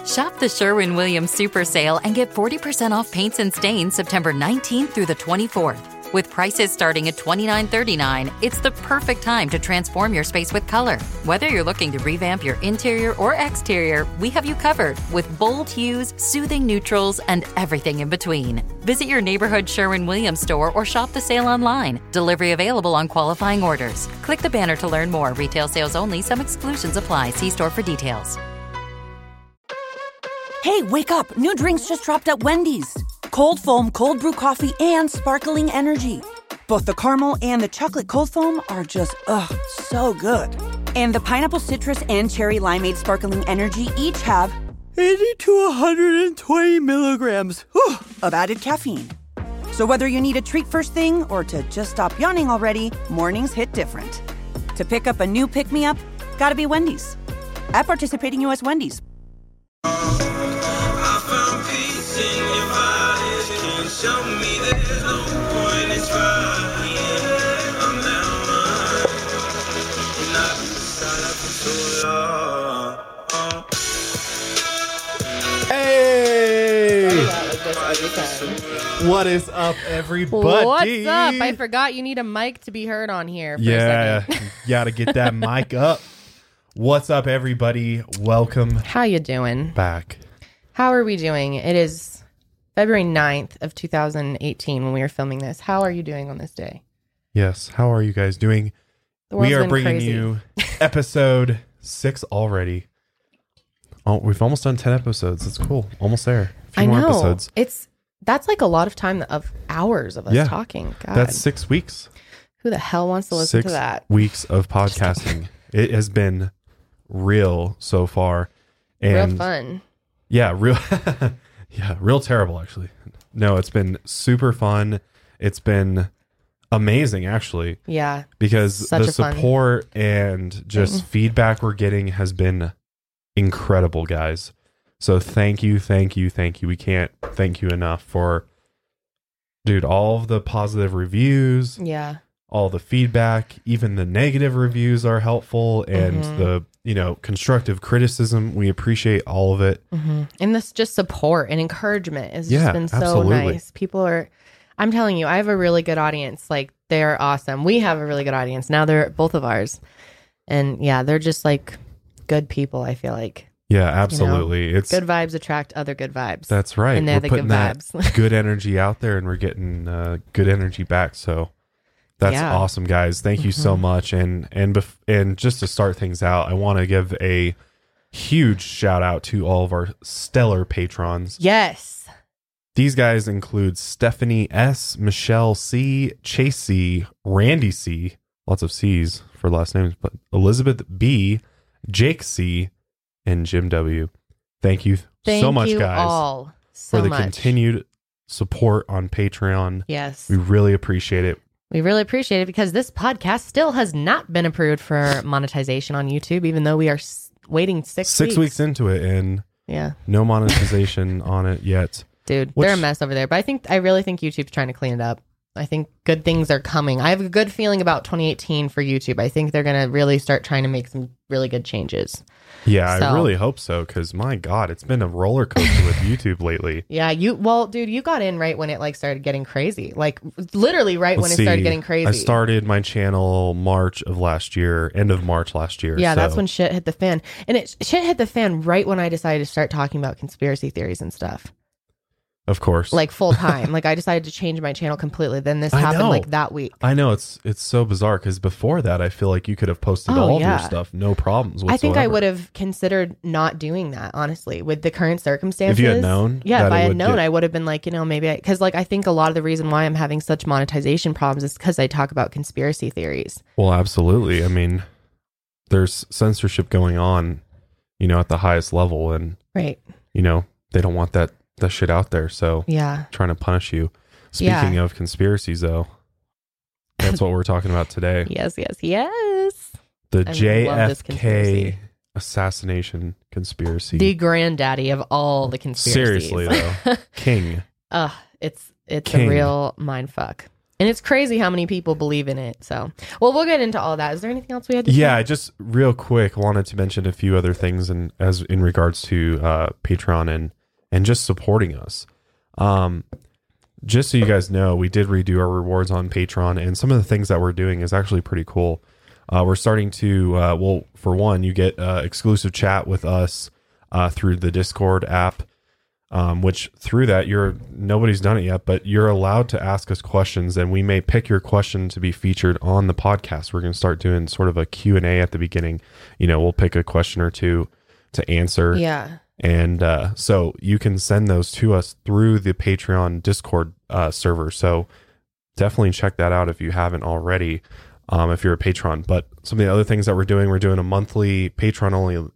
Shop the Sherwin-Williams Super Sale and get 40% off paints and stains September 19th through the 24th. With prices starting at $29.39, it's the perfect time to transform your space with color. Whether you're looking to revamp your interior or exterior, we have you covered with bold hues, soothing neutrals, and everything in between. Visit your neighborhood Sherwin-Williams store or shop the sale online. Delivery available on qualifying orders. Click the banner to learn more. Retail sales only. Some exclusions apply. See store for details. Hey, wake up. New drinks just dropped at Wendy's. Cold foam, cold brew coffee, and sparkling energy. Both the caramel and the chocolate cold foam are just, so good. And the pineapple citrus and cherry limeade sparkling energy each have 80 to 120 milligrams of added caffeine. So whether you need a treat first thing or to just stop yawning already, mornings hit different. To pick up a new pick-me-up, gotta be Wendy's. At participating U.S. Wendy's. I found peace in your eyes. Can show me there's no point in trying. I'm now mine. And I've been silent for so long. Hey! What is up, everybody? What's up? I forgot you need a mic to be heard on here for a second. You gotta get that mic up. What's up, everybody? Welcome How you doing? back. How are we doing? It is February 9th of 2018 when we are filming this. How are you doing on this day? Yes, how are you guys doing? The world's We are been bringing crazy. you episode 6 already. Oh, we've almost done 10 episodes. It's cool. Almost there. A few I more know. episodes. That's like a lot of time of hours of us talking. God. That's 6 weeks. Who the hell wants to listen 6 to that? weeks of podcasting. It has been real so far. And Real fun. yeah, real terrible actually. No, it's been super fun. It's been amazing actually, Yeah. because Such the a fun support and just feedback we're getting has been incredible, guys. So thank you. We can't thank you enough for, dude, all of the positive reviews, Yeah. all the feedback, even the negative reviews are helpful, and Mm-hmm. the constructive criticism, we appreciate all of it. And this just support and encouragement has Yeah, just been so absolutely. nice. People are, I'm telling you, I have a really good audience. Like, they're awesome. We have a really good audience. Now they're both of ours. And yeah, they're just like good people, I feel like. Yeah, absolutely. It's Good vibes attract other good vibes. That's right. And they're the putting good vibes. that good energy out there, and we're getting good energy back. So that's Yeah. awesome, guys. Thank you so much. And just to start things out, I want to give a huge shout out to all of our stellar patrons. Yes. These guys include Stephanie S, Michelle C, Chase C, Randy C, lots of C's for last names, but Elizabeth B, Jake C, and Jim W. Thank you Thank so much, you guys, all so for the much. continued support on Patreon. Yes. We really appreciate it. We really appreciate it because this podcast still has not been approved for monetization on YouTube, even though we are waiting 6 6 weeks into it, and Yeah. no monetization on it yet. Dude, Which- they're a mess over there. But I really think YouTube's trying to clean it up. I think good things are coming. I have a good feeling about 2018 for YouTube. I think they're going to really start trying to make some really good changes. Yeah, I So- really hope so, because my God, it's been a roller coaster with YouTube lately. Yeah, you got in right when it like started getting crazy. Like literally right when Let's it started see. getting crazy. I started my channel March of last year, end of March last year. Yeah, so. that's when shit hit the fan. And shit hit the fan right when I decided to start talking about conspiracy theories and stuff. Of course. Like full time. Like I decided to change my channel completely. Then this I happened know. like that week. I know it's so bizarre, because before that, I feel like you could have posted Oh, all of yeah. your stuff, no problems whatsoever. I think I would have considered not doing that, honestly, with the current circumstances. If you had known Yeah, that if it I had would known, get- I would have been like, maybe because like I think a lot of the reason why I'm having such monetization problems is because I talk about conspiracy theories. Well, absolutely. I mean, there's censorship going on, at the highest level, and Right. they don't want that shit out there, so Yeah. trying to punish you. Speaking of conspiracies, though, that's what we're talking about today. Yes. The I love this JFK conspiracy. assassination conspiracy. The granddaddy of all the conspiracies. Seriously, though. King. It's King. a real mind fuck. And it's crazy how many people believe in it. So, well, we'll get into all that. Is there anything else we had to say? Yeah, I just real quick wanted to mention a few other things in regards to Patreon and just supporting us. Just so you guys know, we did redo our rewards on Patreon, and some of the things that we're doing is actually pretty cool. We're starting to, well, for one, you get exclusive chat with us through the Discord app. Which through that nobody's done it yet, but you're allowed to ask us questions, and we may pick your question to be featured on the podcast. We're going to start doing sort of a Q&A at the beginning. We'll pick a question or two to answer. Yeah. And so you can send those to us through the Patreon Discord server. So definitely check that out if you haven't already, if you're a patron. But some of the other things that we're doing a monthly Patreon only,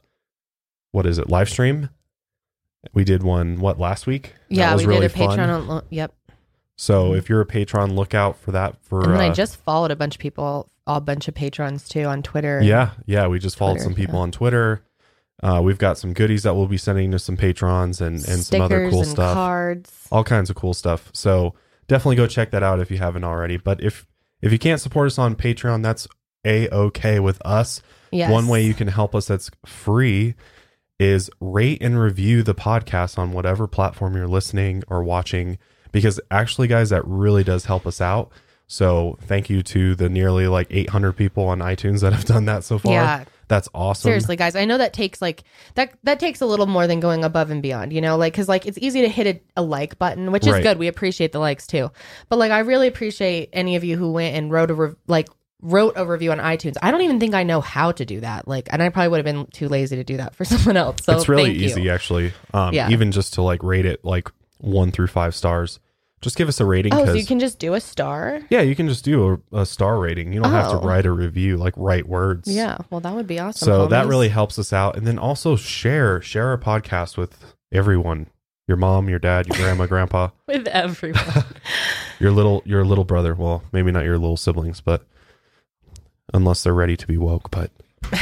live stream. We did one, last week? Yeah, we really did a fun. Patreon. Yep. So if you're a patron, look out for that. And then I just followed a bunch of people, a bunch of patrons too on Twitter. Yeah. We just followed some people on Twitter. We've got some goodies that we'll be sending to some patrons and some other cool and stuff. Cards. All kinds of cool stuff. So definitely go check that out if you haven't already. But if you can't support us on Patreon, that's A-okay with us. Yes. One way you can help us that's free is rate and review the podcast on whatever platform you're listening or watching, because actually, guys, that really does help us out. So thank you to the nearly 800 people on iTunes that have done that so far. Yeah. That's awesome. Seriously, guys, I know that takes that takes a little more than going above and beyond, because it's easy to hit a like button, which is Right. good. We appreciate the likes too. But I really appreciate any of you who went and wrote a review on iTunes. I don't even think I know how to do that. And I probably would have been too lazy to do that for someone else. So it's really thank you. easy, actually. Yeah. Even just to rate it 1 through 5 stars. Just give us a rating. Oh, so you can just do a star? Yeah, you can just do a star rating. You don't have to Oh. write a review, write words. Yeah, well, that would be awesome. So that homies. really helps us out. And then also share our podcast with everyone. Your mom, your dad, your grandma, grandpa, With everyone. your little brother. Well, maybe not your little siblings, but unless they're ready to be woke. But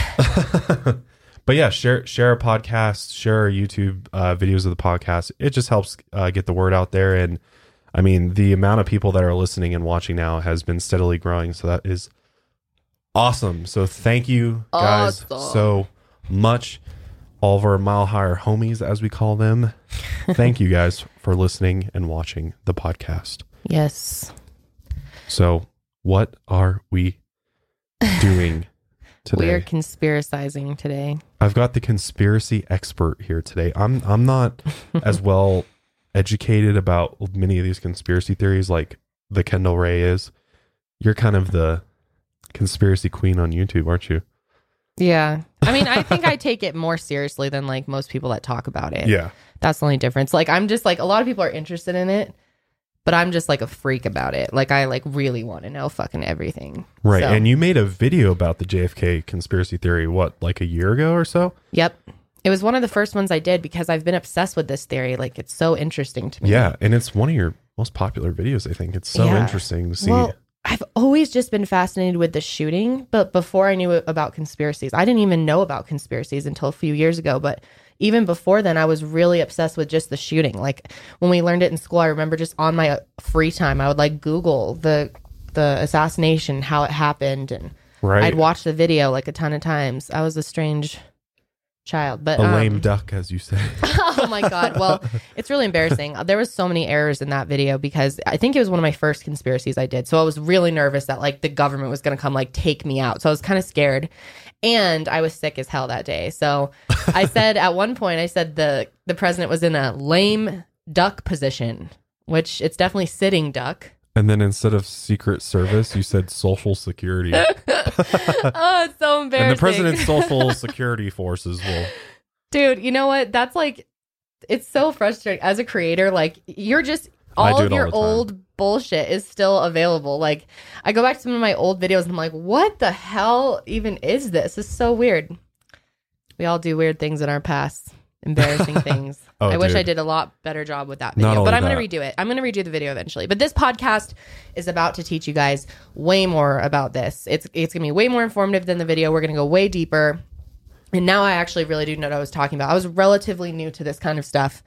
but yeah, share our podcast, share our YouTube videos of the podcast. It just helps get the word out there. And I mean, the amount of people that are listening and watching now has been steadily growing. So that is awesome. So thank you guys so much. All of our mile higher homies, as we call them. Thank you guys for listening and watching the podcast. Yes. So what are we doing today? We are conspiracizing today. I've got the conspiracy expert here today. I'm not as well educated about many of these conspiracy theories like the Kendall Ray is. You're kind of the conspiracy queen on YouTube, aren't you? Yeah. I mean, I think I take it more seriously than most people that talk about it. Yeah. That's the only difference. I'm just a lot of people are interested in it, but I'm just a freak about it. I really want to know fucking everything. Right. So, And you made a video about the JFK conspiracy theory, what, a year ago or so? Yep. It was one of the first ones I did because I've been obsessed with this theory. It's so interesting to me. Yeah. And it's one of your most popular videos, I think. It's so Yeah. interesting to see. Well, I've always just been fascinated with the shooting, but before I knew about conspiracies, I didn't even know about conspiracies until a few years ago. But even before then, I was really obsessed with just the shooting. When we learned it in school, I remember just on my free time, I would Google the assassination, how it happened, and Right. I'd watch the video a ton of times. I was a strange child, but A lame duck, as you say. oh my god. Well, it's really embarrassing. There was so many errors in that video because I think it was one of my first conspiracies I did. So I was really nervous that the government was going to come take me out. So I was kind of scared, and I was sick as hell that day. So I said at one point, the president was in a lame duck position, which it's definitely sitting duck. And then instead of Secret Service, you said Social Security. Oh, it's so embarrassing. And the president's Social Security forces will. Dude, you know what? That's it's so frustrating as a creator. You're just all of your old bullshit is still available. I go back to some of my old videos and I'm like, what the hell even is this? It's so weird. We all do weird things in our past, embarrassing things. Oh, I wish I dude. did a lot better job with that Not video, only but I'm going that. to redo it. I'm going to redo the video eventually. But this podcast is about to teach you guys way more about this. It's going to be way more informative than the video. We're going to go way deeper. And now I actually really do know what I was talking about. I was relatively new to this kind of stuff. when I did that video. So I understand it way differently now.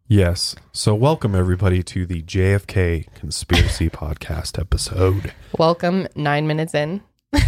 Yes. So welcome everybody to the JFK Conspiracy Podcast episode. Welcome 9 minutes in.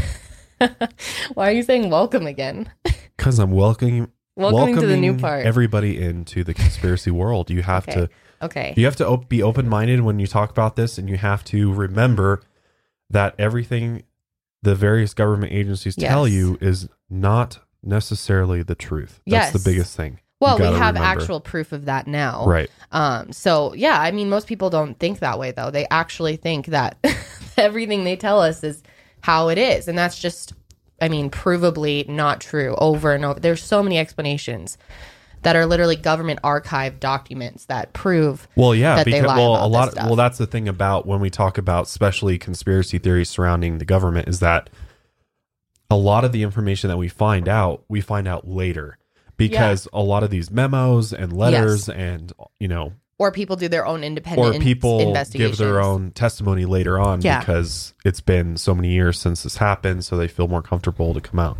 Why are you saying welcome again? Because I'm welcoming to the new part. everybody into the conspiracy world. You have Okay. to be open-minded when you talk about this, and you have to remember that everything the various government agencies tell Yes. you is not necessarily the truth. That's Yes. the biggest thing. Well, You we gotta have remember. actual proof of that now. Right. So yeah, I mean, most people don't think that way though. They actually think that everything they tell us is how it is. And that's just, I mean, provably not true over and over. There's so many explanations that are literally government archive documents that prove Well, yeah, that they because lie well, about a this lot. stuff. Well, that's the thing about when we talk about, especially conspiracy theories surrounding the government, is that a lot of the information that we find out later, because a lot of these memos and letters, and or people do their own independent or people investigations. give their own testimony later on, Yeah. because it's been so many years since this happened, so they feel more comfortable to come out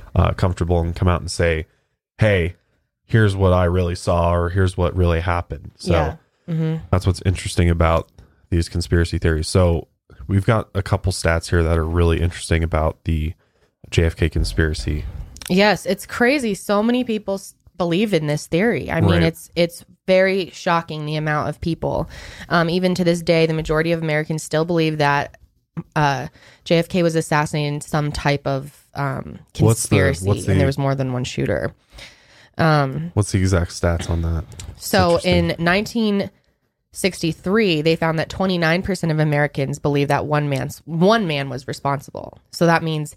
and say, "Hey, here's what I really saw," or "Here's what really happened." So. Yeah. Mm-hmm. That's what's interesting about these conspiracy theories. So we've got a couple stats here that are really interesting about the JFK conspiracy. Yes, it's crazy. So many people believe in this theory. I mean, Right. it's very shocking the amount of people. Even to this day, the majority of Americans still believe that JFK was assassinated in some type of conspiracy, what's the- and there was more than one shooter. What's the exact stats on that? So It's in interesting. 1963, they found that 29% of Americans believe that one man was responsible. So that means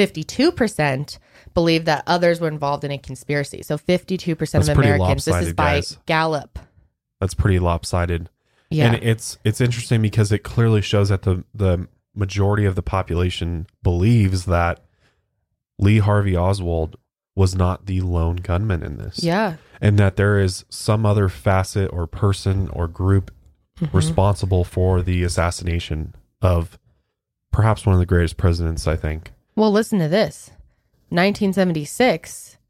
52% believe that others were involved in a conspiracy. So 52% That's of pretty Americans. This is lopsided, by guys. Gallup. That's pretty lopsided. Yeah. And it's interesting because it clearly shows that the majority of the population believes that Lee Harvey Oswald was not the lone gunman in this. Yeah. And that there is some other facet or person or group responsible for the assassination of perhaps one of the greatest presidents, I think. Well, listen to this. 1976,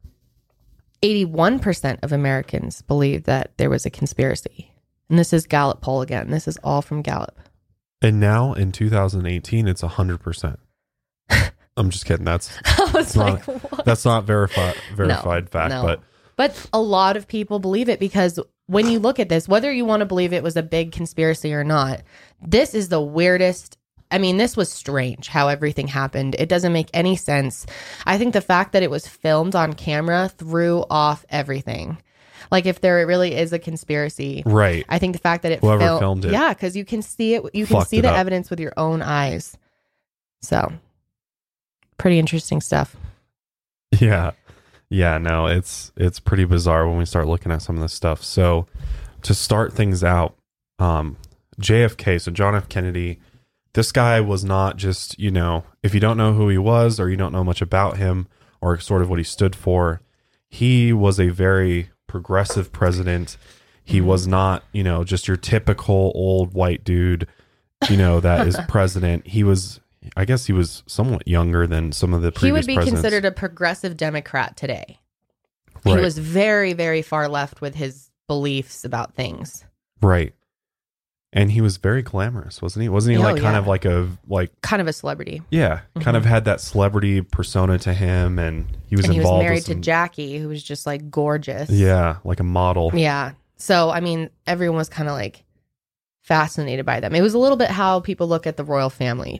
81% of Americans believe that there was a conspiracy. And this is Gallup poll again. This is all from Gallup. And now in 2018, it's 100%. I'm just kidding. That's I was like, not, what? that's not verified fact, no. But a lot of people believe it because when you look at this, whether you want to believe it was a big conspiracy or not, this is the weirdest. I mean, this was strange how everything happened. It doesn't make any sense. I think the fact that it was filmed on camera threw off everything. Like if there really is a conspiracy, right. I think the fact that it Whoever filmed it yeah, because you can see it, you can fucked see it the up. evidence with your own eyes. So, pretty interesting stuff. Yeah. Yeah, no, it's pretty bizarre when we start looking at some of this stuff. So to start things out, JFK, so John F. Kennedy, this guy was not just, if you don't know who he was or you don't know much about him or sort of what he stood for, he was a very progressive president. He was not, just your typical old white dude, that is president. I guess he was somewhat younger than some of the previous He would be presidents. considered a progressive Democrat today. Right. He was very, very far left with his beliefs about things. Right. And he was very glamorous, wasn't he? Wasn't he Oh, kind yeah. of like Kind of a celebrity. yeah, kind of had that celebrity persona to him, and he was And he was involved married with to some, Jackie, who was just like gorgeous. yeah, like a model. Yeah. So, I mean, everyone was kind of like fascinated by them. It was a little bit how people look at the royal family,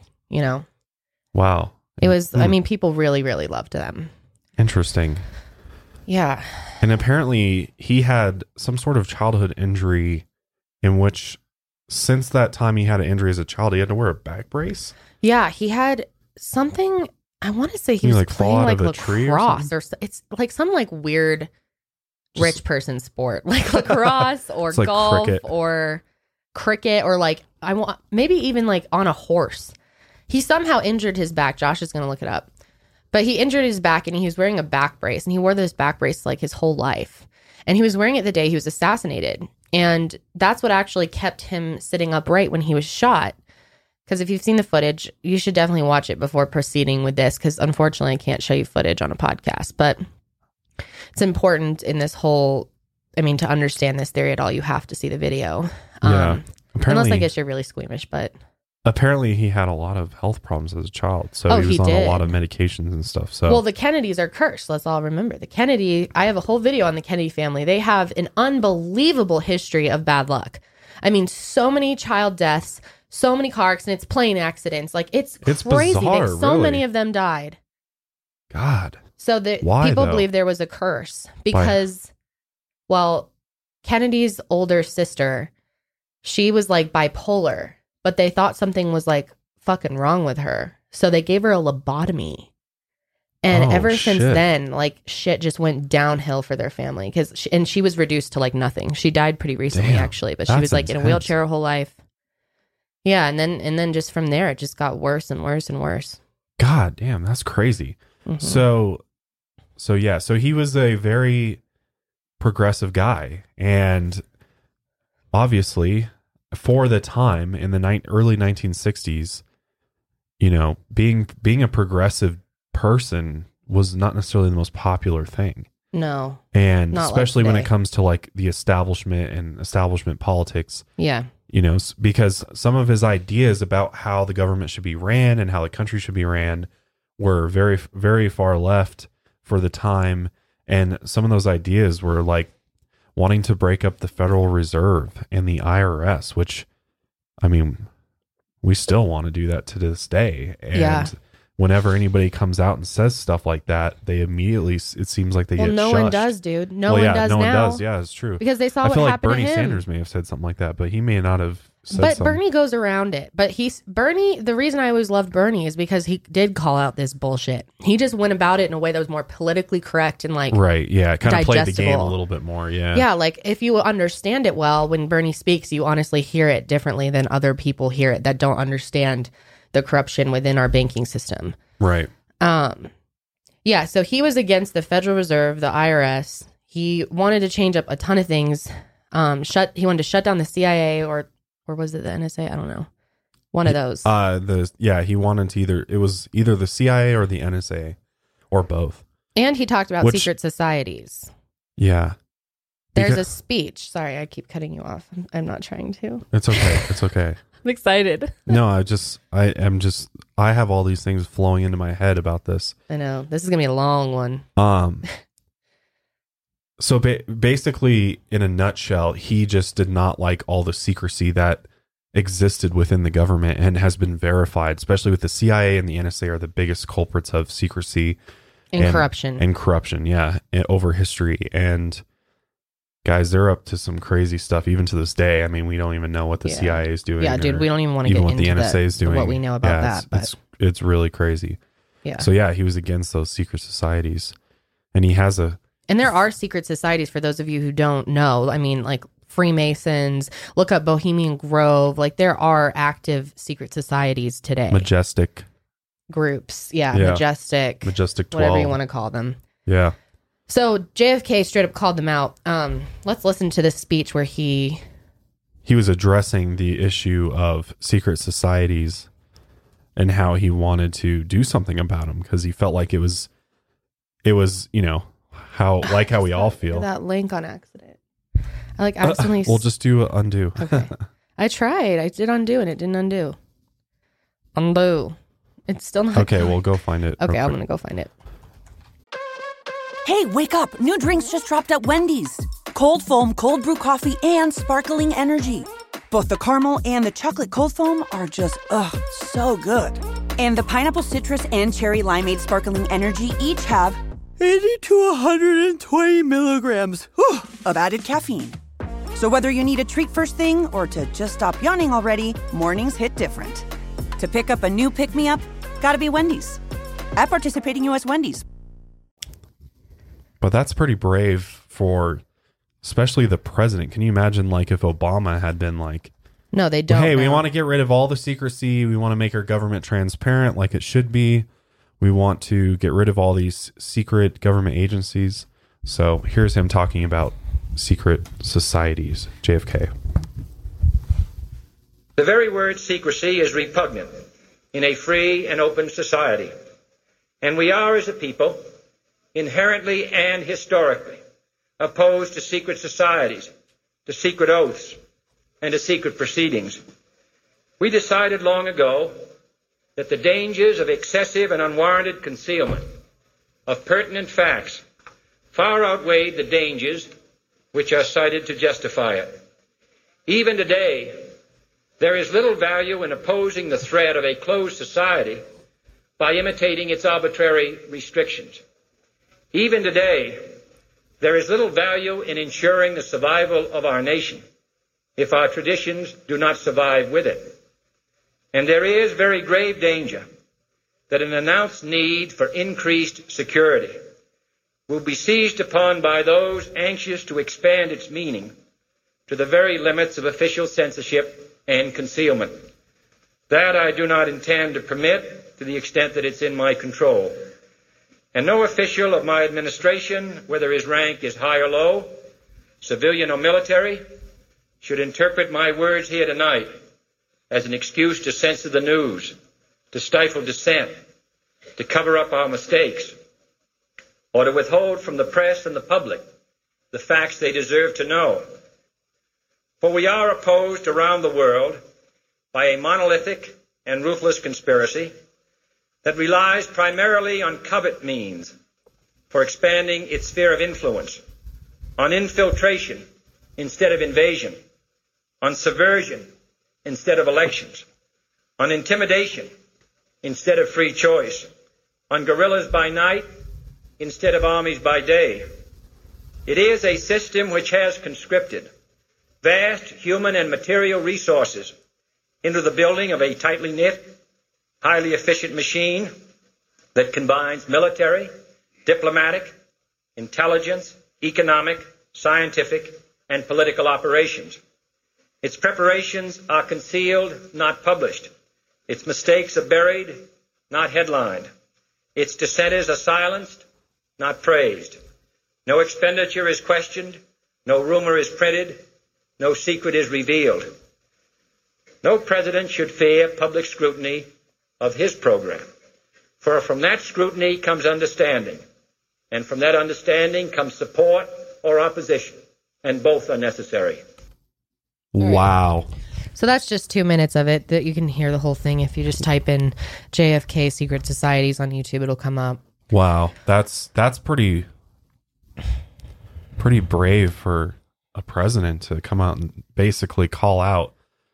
Wow. It was, I mean, people really, really loved them. Interesting. Yeah. And apparently he had some sort of childhood injury in which since that time he had an injury as a child, he had to wear a back brace. Yeah. He had something, I want to say he Can you, was like, fall playing out like of a tree or lacrosse or it's like some like weird rich person sport, like lacrosse or It's like golf cricket. or cricket or like maybe even like on a horse. He somehow injured his back. Josh is going to look it up. But he injured his back and he was wearing a back brace, and he wore this back brace like his whole life. And he was wearing it the day he was assassinated. And that's what actually kept him sitting upright when he was shot. Because if you've seen the footage, you should definitely watch it before proceeding with this, because unfortunately I can't show you footage on a podcast. But it's important in this whole I mean, to understand this theory at all, you have to see the video. Yeah. Unless I guess you're really squeamish, but apparently he had a lot of health problems as a child. So he was on a lot of medications and stuff. So well, the Kennedys are cursed. Let's all remember I have a whole video on the Kennedy family. They have an unbelievable history of bad luck. I mean, so many child deaths, so many car accidents, plane accidents. Like it's crazy. Bizarre, so many of them died. God. So people believe there was a curse because, well, Kennedy's older sister, she was like bipolar, but they thought something was like fucking wrong with her. So they gave her a lobotomy. And ever since then, like shit just went downhill for their family and she was reduced to like nothing. She died pretty recently, actually, but she was like in a wheelchair her whole life. Yeah. And then just from there, it just got worse and worse and worse. God damn, that's crazy. Mm-hmm. So he was a very progressive guy, and obviously for the time in the early 1960s, you know, being a progressive person was not necessarily the most popular thing. No. And especially when it comes to like the establishment and establishment politics. Yeah. You know, because some of his ideas about how the government should be ran and how the country should be ran were very, very far left for the time. And some of those ideas were like wanting to break up the Federal Reserve and the IRS, which, I mean, we still want to do that to this day. And whenever anybody comes out and says stuff like that, they immediately, it seems like they get no shushed. one does, dude. No one does now. No one does. Yeah, it's true. Because they saw what happened to him. I feel like Bernie Sanders may have said something like that, but he may not have said But something. Bernie goes around it. But the reason I always loved Bernie is because he did call out this bullshit. He just went about it in a way that was more politically correct and like right, yeah, kind of played the game digestible. a little bit more, yeah. Yeah, like if you understand it well, when Bernie speaks, you honestly hear it differently than other people hear it that don't understand the corruption within our banking system. Right. Yeah, so he was against the Federal Reserve, the IRS. He wanted to change up a ton of things. He wanted to shut down the CIA or was it the NSA? I don't know. One of those. He wanted to it was either the CIA or the NSA or both. And he talked about secret societies. Yeah. There's a speech. Sorry, I keep cutting you off. I'm not trying to. It's okay. It's okay. I'm excited. No, I have all these things flowing into my head about this. I know. This is going to be a long one. So basically, in a nutshell, he just did not like all the secrecy that existed within the government and has been verified, especially with the CIA and the NSA are the biggest culprits of secrecy and corruption. And corruption, yeah, over history. And guys, they're up to some crazy stuff even to this day. I mean, we don't even know what the CIA is doing. Yeah, dude, we don't even want to get into what the NSA is doing. What we know about that. But it's really crazy. Yeah. So yeah, he was against those secret societies, and he has And there are secret societies for those of you who don't know. I mean, like Freemasons, look up Bohemian Grove. Like there are active secret societies today. Majestic groups. Yeah. Majestic 12. Whatever you want to call them. Yeah. So JFK straight up called them out. Let's listen to this speech where he was addressing the issue of secret societies and how he wanted to do something about them because he felt like it was, you know, how we all feel. That link on accident. I like accidentally. We'll just do undo. Okay. I tried. I did undo and it didn't undo. Undo. It's still not. Okay, we'll go find it. Okay, I'm going to go find it. Hey, wake up. New drinks just dropped at Wendy's. Cold foam, cold brew coffee, and sparkling energy. Both the caramel and the chocolate cold foam are just, so good. And the pineapple citrus and cherry limeade sparkling energy each have 80 to 120 milligrams of added caffeine. So whether you need a treat first thing or to just stop yawning already, mornings hit different. To pick up a new pick-me-up, gotta be Wendy's. At participating U.S. Wendy's. But that's pretty brave for especially the president. Can you imagine like if Obama had been like, no, they don't. Hey, we want to get rid of all the secrecy. We want to make our government transparent like it should be. We want to get rid of all these secret government agencies. So here's him talking about secret societies, JFK. The very word secrecy is repugnant in a free and open society. And we are, as a people, inherently and historically opposed to secret societies, to secret oaths, and to secret proceedings. We decided long ago that the dangers of excessive and unwarranted concealment of pertinent facts far outweighed the dangers which are cited to justify it. Even today, there is little value in opposing the threat of a closed society by imitating its arbitrary restrictions. Even today, there is little value in ensuring the survival of our nation if our traditions do not survive with it. And there is very grave danger that an announced need for increased security will be seized upon by those anxious to expand its meaning to the very limits of official censorship and concealment. That I do not intend to permit to the extent that it's in my control. And no official of my administration, whether his rank is high or low, civilian or military, should interpret my words here tonight as an excuse to censor the news, to stifle dissent, to cover up our mistakes, or to withhold from the press and the public the facts they deserve to know. For we are opposed around the world by a monolithic and ruthless conspiracy that relies primarily on covert means for expanding its sphere of influence, on infiltration instead of invasion, on subversion instead of elections, on intimidation instead of free choice, on guerrillas by night instead of armies by day. It is a system which has conscripted vast human and material resources into the building of a tightly knit, highly efficient machine that combines military, diplomatic, intelligence, economic, scientific, and political operations. Its preparations are concealed, not published. Its mistakes are buried, not headlined. Its dissenters are silenced, not praised. No expenditure is questioned, no rumor is printed, no secret is revealed. No president should fear public scrutiny of his program, for from that scrutiny comes understanding, and from that understanding comes support or opposition, and both are necessary. Wow. So that's just 2 minutes of it. That you can hear the whole thing if you just type in JFK Secret Societies on YouTube. It'll come up. Wow. That's pretty brave for a president to come out and basically call out,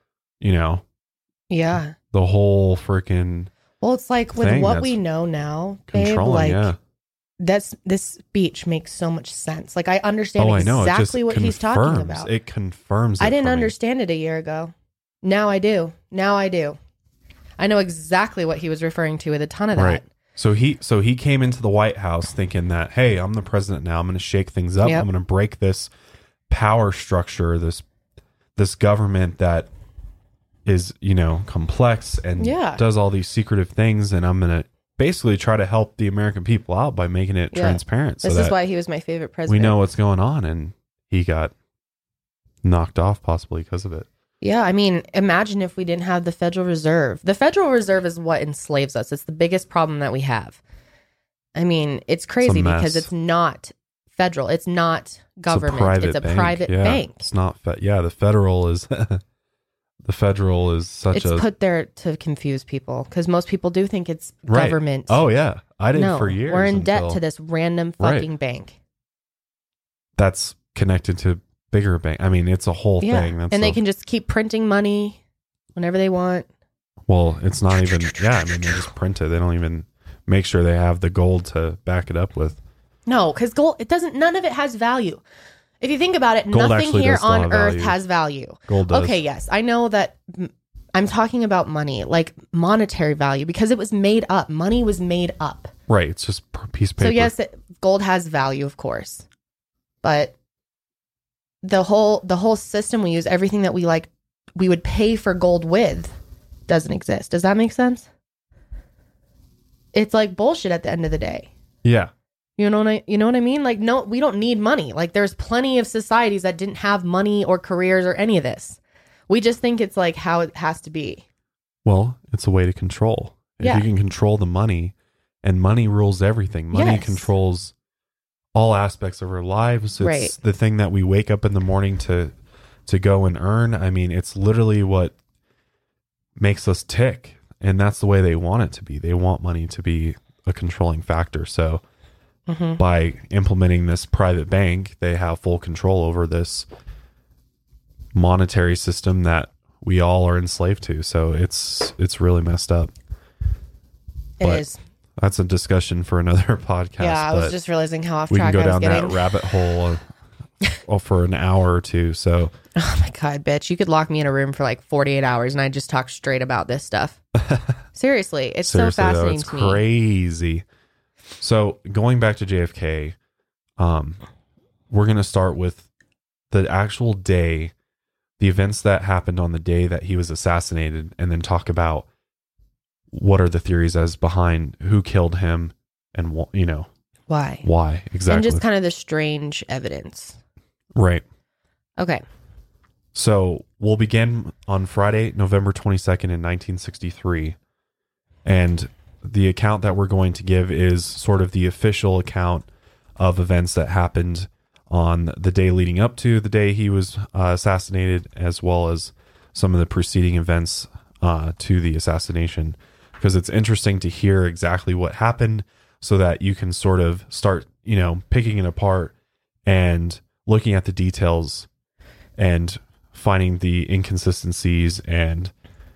Yeah. the whole freaking Well, it's like with thing what that's we know now, babe, controlling. like Yeah. this speech makes so much sense. Like I understand Oh, I know. exactly it what just he's talking confirms. about. It confirms. I it didn't for me. understand it a year ago. Now I do. I know exactly what he was referring to with a ton of that. Right. So he came into the White House thinking that, hey, I'm the president now. I'm going to shake things up. Yep. I'm going to break this power structure, this government that is, complex and Yeah. does all these secretive things. And I'm going to basically try to help the American people out by making it Yeah. transparent. This so is that why he was my favorite we president. know what's going on. And he got knocked off possibly because of it. Yeah, I mean, imagine if we didn't have the Federal Reserve. The Federal Reserve is what enslaves us. It's the biggest problem that we have. I mean, it's crazy mess. because it's not federal. It's not government. It's a private Yeah. bank. It's not. The federal is. The federal is such It's a put there to confuse people because most people do think it's right. government. Oh yeah, I did no, for years. we're in debt until- to this random Right. fucking bank. That's connected to bigger bank. I mean, it's a whole Yeah, thing. That's and they can just keep printing money whenever they want. Well, it's not even. Yeah, I mean, they just print it. They don't even make sure they have the gold to back it up with. No, because gold, it doesn't. None of it has value. If you think about it, Gold nothing actually here does still on have Earth value. has value. Gold does. Okay, yes, I know that. I'm talking about money, like monetary value, because it was made up. Money was made up. Right. It's just a piece of paper. So yes, gold has value, of course, but the whole system we use, everything that we would pay for gold with, doesn't exist. Does that make sense? It's like bullshit at the end of the day. Yeah. You know what I mean? Like, no, we don't need money. Like, there's plenty of societies that didn't have money or careers or any of this. We just think it's like how it has to be. Well, it's a way to control. If Yeah. you can control the money, and money rules everything. Money Yes. controls all aspects of our lives. It's Right. the thing that we wake up in the morning to go and earn. I mean, it's literally what makes us tick. And that's the way they want it to be. They want money to be a controlling factor. So by implementing this private bank, they have full control over this monetary system that we all are enslaved to. So it's really messed up. It But is. That's a discussion for another podcast. Yeah, I was but just realizing how off we can track go I was down getting. that rabbit hole for an hour or two. So Oh my God, bitch. You could lock me in a room for like 48 hours and I just talk straight about this stuff. Seriously. It's so seriously, though, fascinating it's to me. crazy. So going back to JFK, we're going to start with the actual day, the events that happened on the day that he was assassinated, and then talk about what are the theories as behind who killed him and Why? why exactly. And just kind of the strange evidence. Right. Okay. So we'll begin on Friday, November 22nd in 1963. And the account that we're going to give is sort of the official account of events that happened on the day leading up to the day he was assassinated, as well as some of the preceding events to the assassination. Because it's interesting to hear exactly what happened so that you can sort of start, picking it apart and looking at the details and finding the inconsistencies and,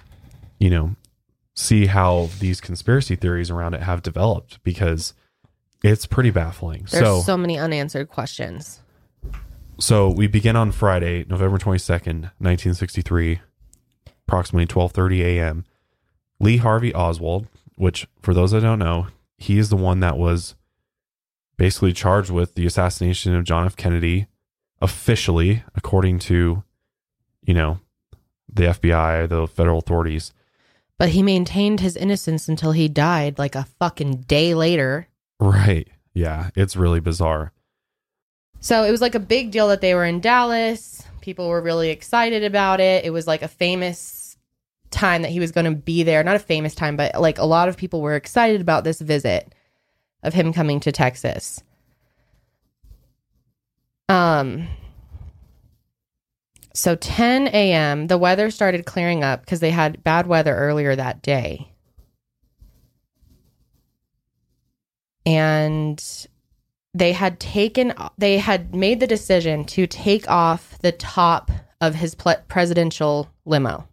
see how these conspiracy theories around it have developed, because it's pretty baffling. There's so many unanswered questions. So we begin on Friday, November 22nd, 1963, approximately 12:30 a.m. Lee Harvey Oswald, which for those that don't know, he is the one that was basically charged with the assassination of John F. Kennedy, officially, according to, the FBI, the federal authorities. But he maintained his innocence until he died like a fucking day later. Right. Yeah, it's really bizarre. So it was like a big deal that they were in Dallas. People were really excited about it. It was like a famous time that he was going to be there. Not a famous time, but like a lot of people were excited about this visit of him coming to Texas. So 10 a.m., the weather started clearing up because they had bad weather earlier that day. And they had made the decision to take off the top of his presidential limo.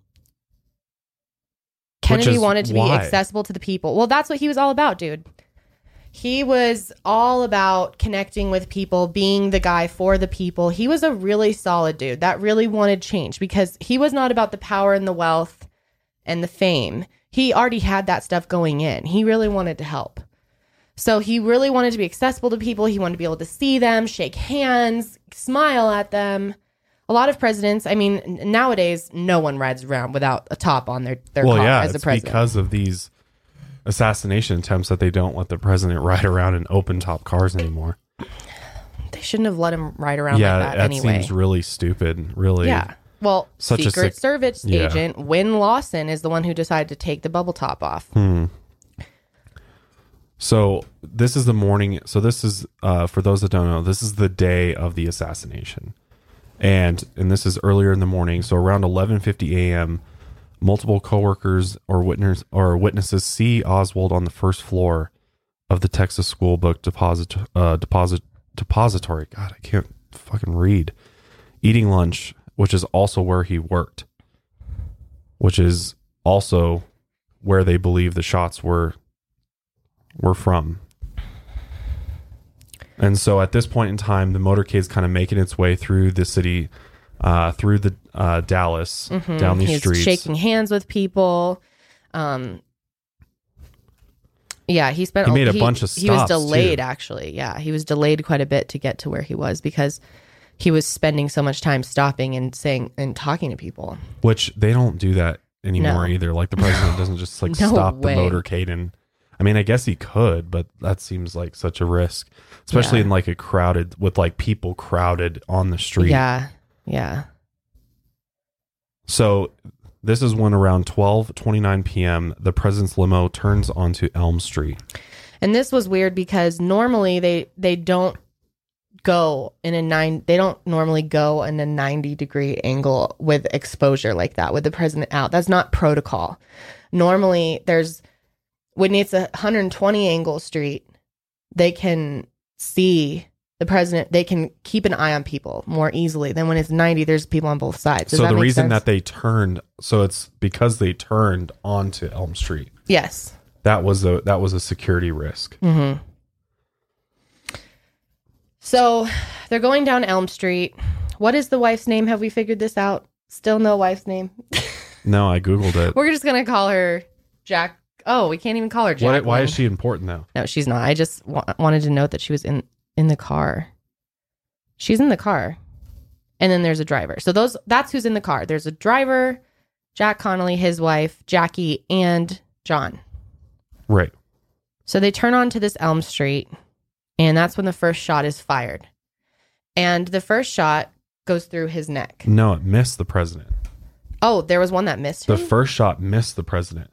Kennedy wanted to be accessible to the people. Well, that's what he was all about, dude. He was all about connecting with people, being the guy for the people. He was a really solid dude that really wanted change, because he was not about the power and the wealth and the fame. He already had that stuff going in. He really wanted to help. So he really wanted to be accessible to people. He wanted to be able to see them, shake hands, smile at them. A lot of presidents, I mean, nowadays, no one rides around without a top on their car as a it's president. because of these assassination attempts that they don't let the president ride around in open top cars anymore. They shouldn't have let him ride around Yeah, like that that anyway. seems really stupid. Really. Yeah. Well, Such a Secret sick- Service Yeah. agent Wynn Lawson is the one who decided to take the bubble top off. So this is the morning. So this is, for those that don't know, this is the day of the assassination. And this is earlier in the morning. So around 11:50 a.m., multiple coworkers or witnesses see Oswald on the first floor of the Texas School Book Depository. God, I can't fucking read. Eating lunch, which is also where he worked, which is also where they believe the shots were from. And so at this point in time, the motorcade's kind of making its way through the city, through the Dallas, down these He's streets. shaking hands with people. Yeah, he made a bunch of He was stops, delayed, too. actually. Yeah, he was delayed quite a bit to get to where he was because he was spending so much time stopping and saying and talking to people. Which they don't do that anymore No. either. Like the president doesn't just like No stop way. the motorcade. And I mean, I guess he could, but that seems like such a risk, especially Yeah. in like with like people crowded on the street. Yeah, yeah. So this is when around 12:29 p.m. the president's limo turns onto Elm Street. And this was weird because normally they don't go in they don't normally go in a 90-degree angle with exposure like that with the president out. That's not protocol. Normally when it's a 120 angle street, they can see the president, they can keep an eye on people more easily than when it's 90, there's people on both sides. Does so that the make reason sense? that they turned, so it's because they turned onto Elm Street. Yes. That was a security risk. Mm-hmm. So they're going down Elm Street. What is the wife's name? Have we figured this out? Still no wife's name. No, I Googled it. We're just going to call her Jack. Oh, we can't even call her Jack. Why is she important though? No, she's not. I just wanted to note that she was in the car. She's in the car. And then there's a driver. So that's who's in the car. There's a driver, Jack Connolly, his wife, Jackie, and John. Right. So they turn onto this Elm Street, and that's when the first shot is fired. And the first shot goes through his neck. No, it missed the president. Oh, there was one that missed him? The first shot missed the president.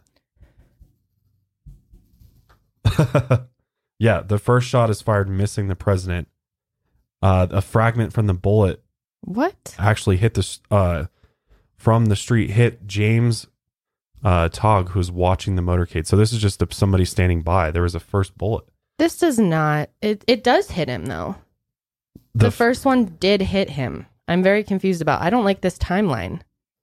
Yeah, the first shot is fired missing the president. A fragment from the bullet What? actually hit from the street, hit James Togg, who's watching the motorcade. So this is just somebody standing by. There was a first bullet. This does not. It does hit him, though. The first one did hit him. I'm very confused about. I don't like this timeline.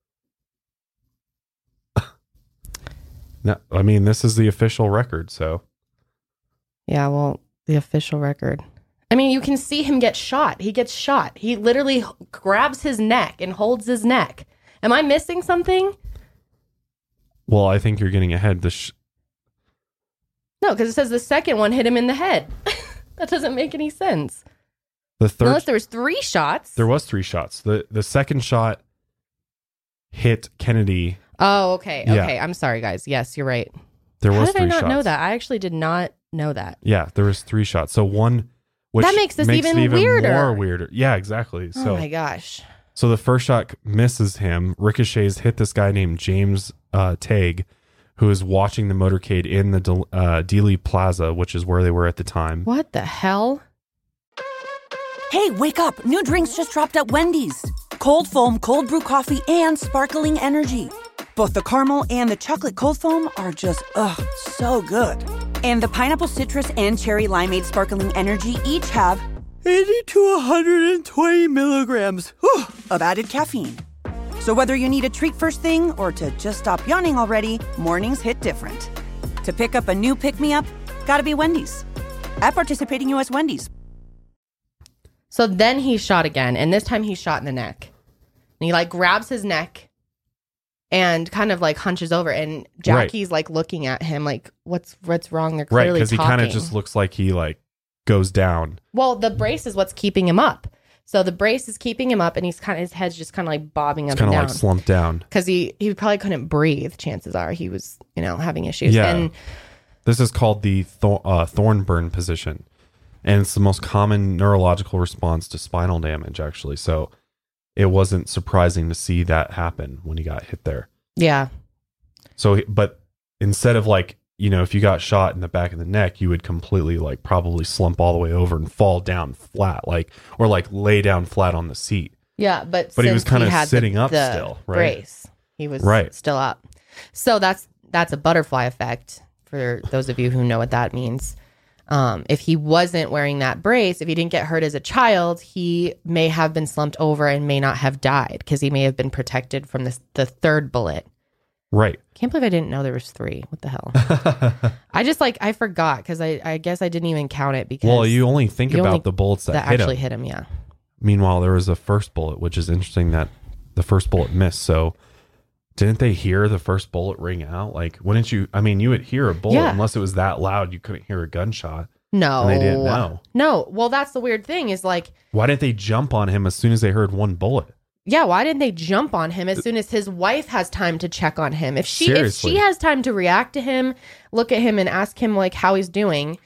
No, I mean, this is the official record, so. Yeah, well, the official record. I mean, you can see him get shot. He gets shot. He literally grabs his neck and holds his neck. Am I missing something? Well, I think you're getting ahead. No, because it says the second one hit him in the head. That doesn't make any sense. The third. Unless there was 3 shots. There was 3 shots. The second shot hit Kennedy. Oh, okay. Yeah. Okay. I'm sorry, guys. Yes, you're right. There How was did 3 I not shots. know that? I actually did not know that. Yeah, there was 3 shots. So one, which That makes this it even weirder. more weirder. Yeah, exactly. Oh So, my gosh. so the first shot misses him. Ricochets hit this guy named James Tagg, who is watching the motorcade in the Dealey Plaza, which is where they were at the time. What the hell? Hey, wake up! New drinks just dropped at Wendy's. Cold foam, cold brew coffee, and sparkling energy. Both the caramel and the chocolate cold foam are just, so good. And the pineapple citrus and cherry limeade sparkling energy each have 80 to 120 milligrams of added caffeine. So whether you need a treat first thing or to just stop yawning already, mornings hit different. To pick up a new pick-me-up, gotta be Wendy's. At participating U.S. Wendy's. So then he shot again, and this time he shot in the neck. And he grabs his neck and kind of hunches over, and Jackie's looking at him what's wrong? They're clearly Right, because he talking. kind of just looks like he goes down. Well, the brace is what's keeping him up. So the brace is keeping him up, and his head's just kind of bobbing up It's kind and of down. slumped down. Because he probably couldn't breathe. Chances are he was, having issues. Yeah. And This is called the Thornburn position. And it's the most common neurological response to spinal damage, actually. So it wasn't surprising to see that happen when he got hit there. yeah. So, but instead of if you got shot in the back of the neck, you would completely probably slump all the way over and fall down flat, or lay down flat on the seat. Yeah, but But he was since kinda had sitting up the still, right? Brace, he was Right. still up. So that's a butterfly effect for those of you who know what that means. If he wasn't wearing that brace, if he didn't get hurt as a child, he may have been slumped over and may not have died because he may have been protected from the third bullet. Right. Can't believe I didn't know there was 3. What the hell? I just I forgot because I guess I didn't even count it because Well, you only think you about only- the bullets that hit actually him. hit him. Yeah. Meanwhile, there was a first bullet, which is interesting that the first bullet missed. So didn't they hear the first bullet ring out? Wouldn't you? I mean, you would hear a bullet Yeah. unless it was that loud. You couldn't hear a gunshot. No. And they didn't know. No. Well, that's the weird thing is Why didn't they jump on him as soon as they heard one bullet? yeah, why didn't they jump on him as soon as his wife has time to check on him? If she Seriously. has time to react to him, look at him and ask him how he's doing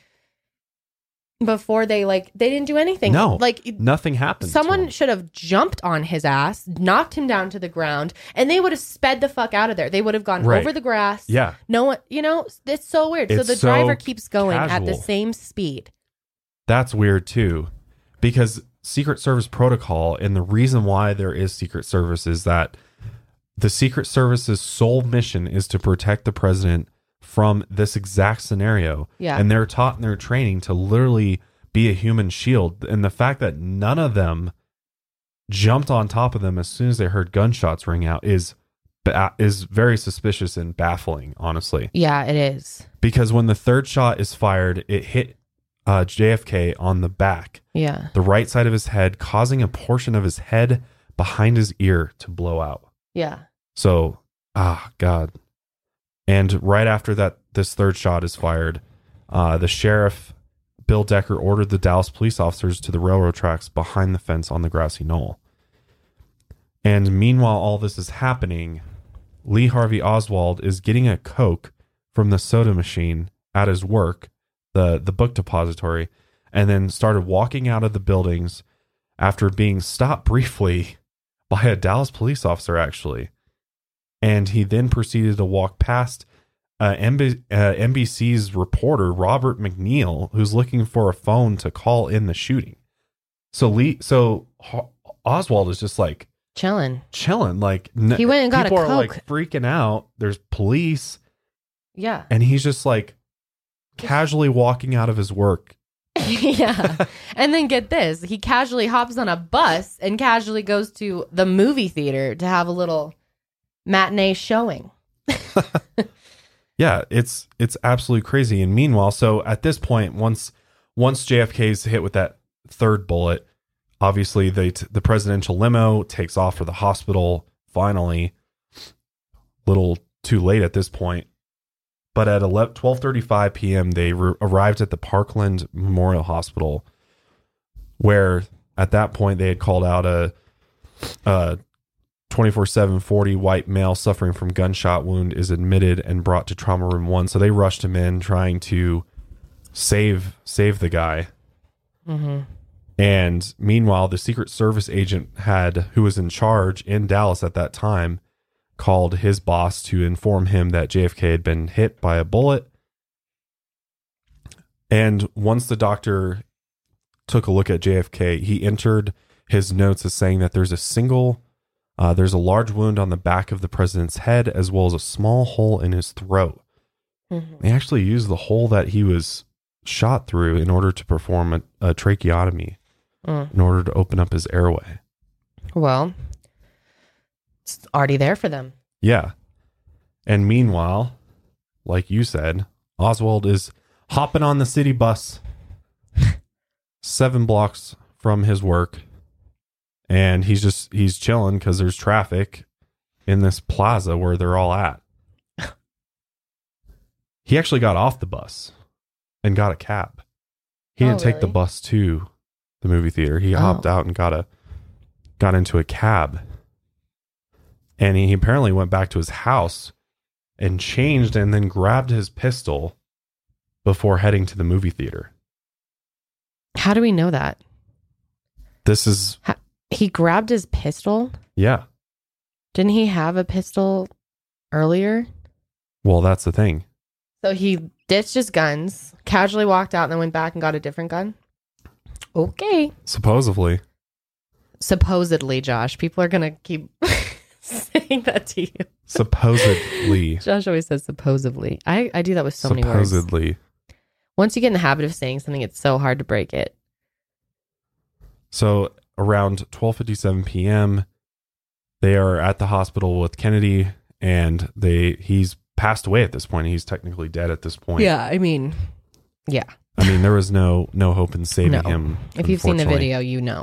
before they didn't do anything. No, nothing happened. Someone to him. should have jumped on his ass, knocked him down to the ground, and they would have sped the fuck out of there. They would have gone Right. over the grass. Yeah. No one, it's so weird. It's so the so driver keeps going at the casual. same speed. That's weird too, because Secret Service protocol, and the reason why there is Secret Service is that the Secret Service's sole mission is to protect the president from this exact scenario. Yeah. And they're taught in their training to literally be a human shield. And the fact that none of them jumped on top of them as soon as they heard gunshots ring out is very suspicious and baffling, honestly. Yeah, it is. Because when the third shot is fired, it hit JFK on the back, Yeah. the right side of his head, causing a portion of his head behind his ear to blow out. Yeah. So, God. And right after that, this third shot is fired. The sheriff, Bill Decker, ordered the Dallas police officers to the railroad tracks behind the fence on the grassy knoll. And meanwhile, all this is happening, Lee Harvey Oswald is getting a Coke from the soda machine at his work, the book depository, and then started walking out of the buildings after being stopped briefly by a Dallas police officer, actually. And he then proceeded to walk past NBC's reporter, Robert McNeil, who's looking for a phone to call in the shooting. So Oswald is just like Chilling. Like He went and got a people are Coke. like freaking out. There's police, Yeah. and he's just like casually walking out of his work. Yeah. And then get this. He casually hops on a bus and casually goes to the movie theater to have a little matinee showing. Yeah, it's absolutely crazy. And meanwhile, so at this point, once JFK's hit with that third bullet, obviously the presidential limo takes off for the hospital. Finally, little too late at this point. But at 12:35 p.m., they arrived at the Parkland Memorial Hospital, where at that point they had called out a 24/7 40 white male suffering from gunshot wound is admitted and brought to trauma room 1. So they rushed him in, trying to save the guy. Mm-hmm. And meanwhile, the Secret Service agent who was in charge in Dallas at that time, called his boss to inform him that JFK had been hit by a bullet. And once the doctor took a look at JFK, he entered his notes as saying that there's a large wound on the back of the president's head, as well as a small hole in his throat. Mm-hmm. They actually used the hole that he was shot through in order to perform a tracheotomy, in order to open up his airway. Well, it's already there for them. Yeah. And meanwhile, like you said, Oswald is hopping on the city bus 7 blocks from his work. And he's chilling because there's traffic in this plaza where they're all at. He actually got off the bus and got a cab. He didn't take the really? bus to the movie theater. He hopped out and got into a cab. And he apparently went back to his house and changed and then grabbed his pistol before heading to the movie theater. How do we know that? This is... He grabbed his pistol? Yeah. Didn't he have a pistol earlier? Well, that's the thing. So he ditched his guns, casually walked out, and then went back and got a different gun? Okay. Supposedly. Supposedly, Josh. People are going to keep saying that to you. Supposedly. Josh always says supposedly. I do that with so many words. Supposedly. Once you get in the habit of saying something, it's so hard to break it. So around 12:57 p.m., they are at the hospital with Kennedy, and he's passed away at this point. He's technically dead at this point. Yeah, I mean, yeah. I mean, there was no hope in saving him. If you've seen the unfortunately. video, you know.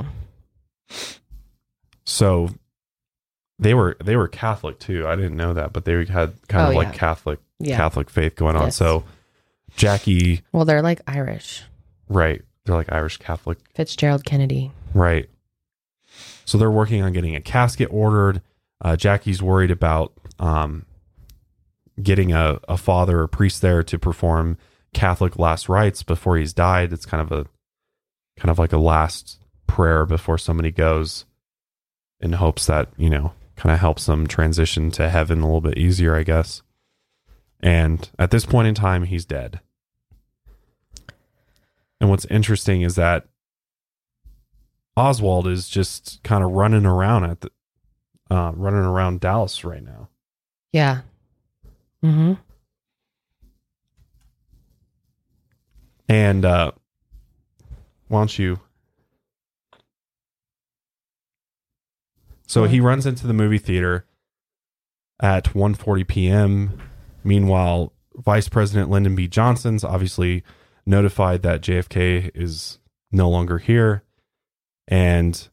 So they were Catholic too. I didn't know that, but they had kind of like Catholic faith going on. Yes. So Jackie, Well, they're like Irish. right? They're like Irish Catholic, Fitzgerald Kennedy. right? So they're working on getting a casket ordered. Jackie's worried about getting a father or priest there to perform Catholic last rites before he's died. It's kind of like a last prayer before somebody goes, in hopes that, you know, kind of helps them transition to heaven a little bit easier, I guess. And at this point in time, he's dead. And what's interesting is that Oswald is just kind of running around Dallas right now. Yeah. Mm-hmm. And why don't you? So he runs into the movie theater at 1:40 p.m. Meanwhile, Vice President Lyndon B. Johnson's obviously notified that JFK is no longer here, and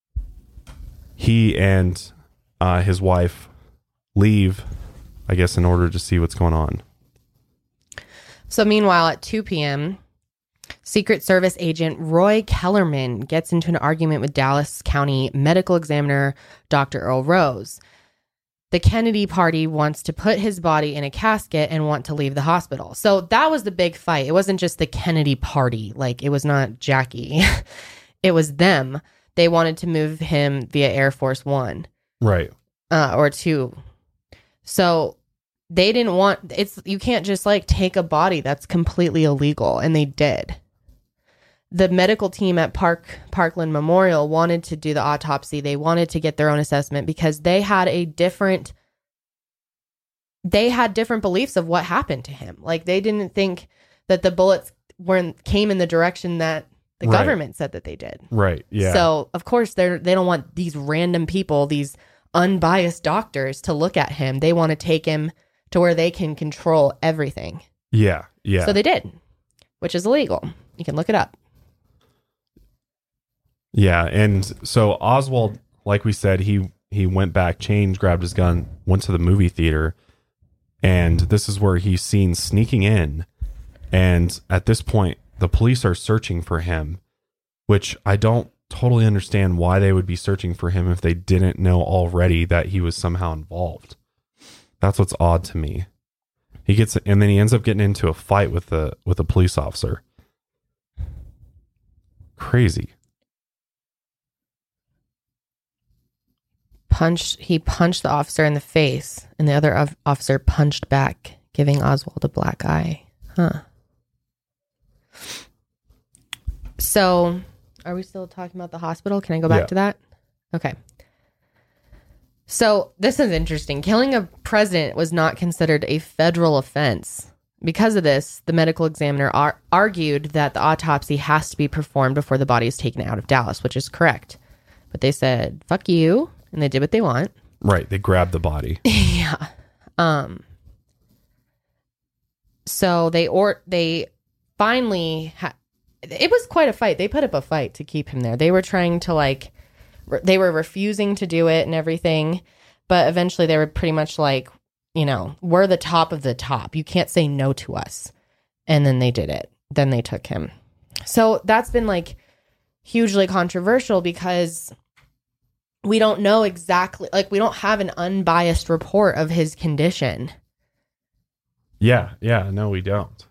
he and his wife leave, I guess, in order to see what's going on. So meanwhile, at 2 p.m., Secret Service agent Roy Kellerman gets into an argument with Dallas County Medical Examiner Dr. Earl Rose. The Kennedy party wants to put his body in a casket and want to leave the hospital. So that was the big fight. It wasn't just the Kennedy party. Like, it was not Jackie. It was them. They wanted to move him via Air Force One. Right. Or two. So they didn't want, you can't just like take a body. That's completely illegal. And they did. The medical team at Parkland Memorial wanted to do the autopsy. They wanted to get their own assessment because they had different beliefs of what happened to him. Like, they didn't think that the bullets came in the direction that the government said that they did. Right. Yeah. So of course they don't want these random people, these unbiased doctors, to look at him. They want to take him to where they can control everything. Yeah. Yeah. So they did, which is illegal. You can look it up. Yeah, and so Oswald, like we said, he went back, changed, grabbed his gun, went to the movie theater, and this is where he's seen sneaking in. And at this point, the police are searching for him, which I don't totally understand why they would be searching for him if they didn't know already that he was somehow involved. That's what's odd to me. And then he ends up getting into a fight with a police officer. Crazy. He punched the officer in the face, and the other officer punched back, giving Oswald a black eye. Huh. So, are we still talking about the hospital? Can I go back to that? Okay. So, this is interesting. Killing a president was not considered a federal offense. Because of this, the medical examiner argued that the autopsy has to be performed before the body is taken out of Dallas, which is correct. But they said, fuck you. And they did what they want. Right. They grabbed the body. Yeah. So they finally it was quite a fight. They put up a fight to keep him there. They were trying to they were refusing to do it and everything. But eventually they were pretty much like, we're the top of the top. You can't say no to us. And then they did it. Then they took him. So that's been hugely controversial because we don't know exactly, we don't have an unbiased report of his condition. Yeah, no, we don't.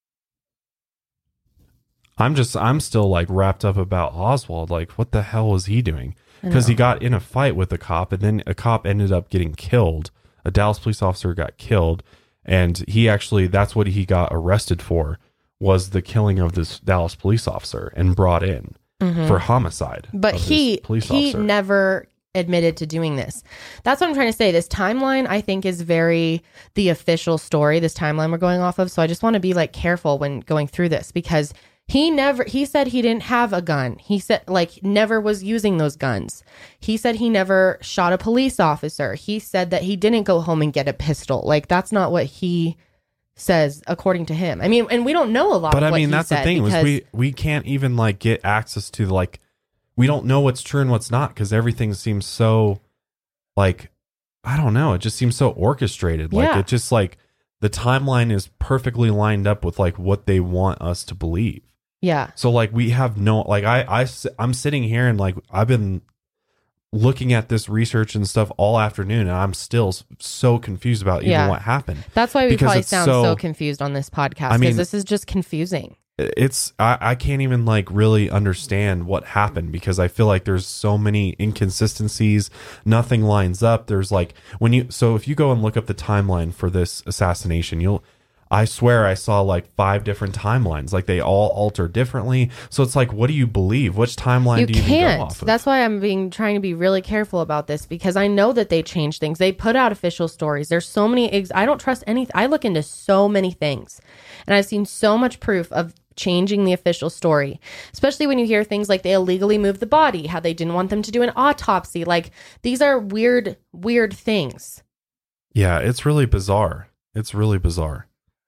I'm still wrapped up about Oswald. What the hell was he doing? Because he got in a fight with a cop, and then a cop ended up getting killed. A Dallas police officer got killed, and that's what he got arrested for, was the killing of this Dallas police officer and brought in. For homicide. But he never admitted to doing this. That's what I'm trying to say. This timeline, I think, is very the official story, this timeline we're going off of. So I just want to be careful when going through this, because he said he didn't have a gun. He said never was using those guns. He said he never shot a police officer. He said that he didn't go home and get a pistol. That's not what he says, according to him. I mean, and we don't know a lot. But that's the thing, was we can't even get access to we don't know what's true and what's not, because everything seems so I don't know, it just seems so orchestrated. It just the timeline is perfectly lined up with what they want us to believe. Yeah. So we have no I'm sitting here and I've been looking at this research and stuff all afternoon, and I'm still so confused about even what happened. That's why we probably sound so confused on this podcast, because this is just confusing. I can't even really understand what happened, because I feel there's so many inconsistencies. Nothing lines up. There's if you go and look up the timeline for this assassination, I swear I saw like 5 different timelines. Like they all alter differently. So it's like, what do you believe? Which timeline do you even go off of? That's why I'm trying to be really careful about this, because I know that they change things. They put out official stories. There's so many. I don't trust anything. I look into so many things, and I've seen so much proof of changing the official story, especially when you hear things like they illegally moved the body, how they didn't want them to do an autopsy. Like, these are weird things. Yeah, it's really bizarre. It's really bizarre.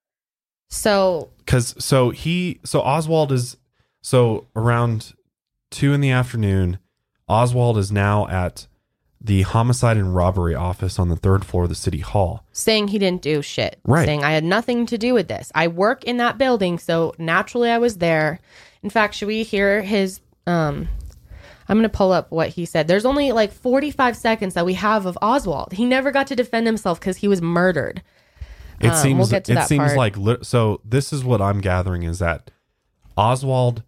So Oswald is, so around 2 p.m, Oswald is now at the homicide and robbery office on the 3rd floor of the city hall, saying he didn't do shit. Right. Saying I had nothing to do with this. I work in that building, so naturally I was there. In fact, should we hear his I'm going to pull up what he said. There's only like 45 seconds that we have of Oswald. He never got to defend himself because he was murdered. It seems we'll get to that part. like, so this is what I'm gathering, is that Oswald,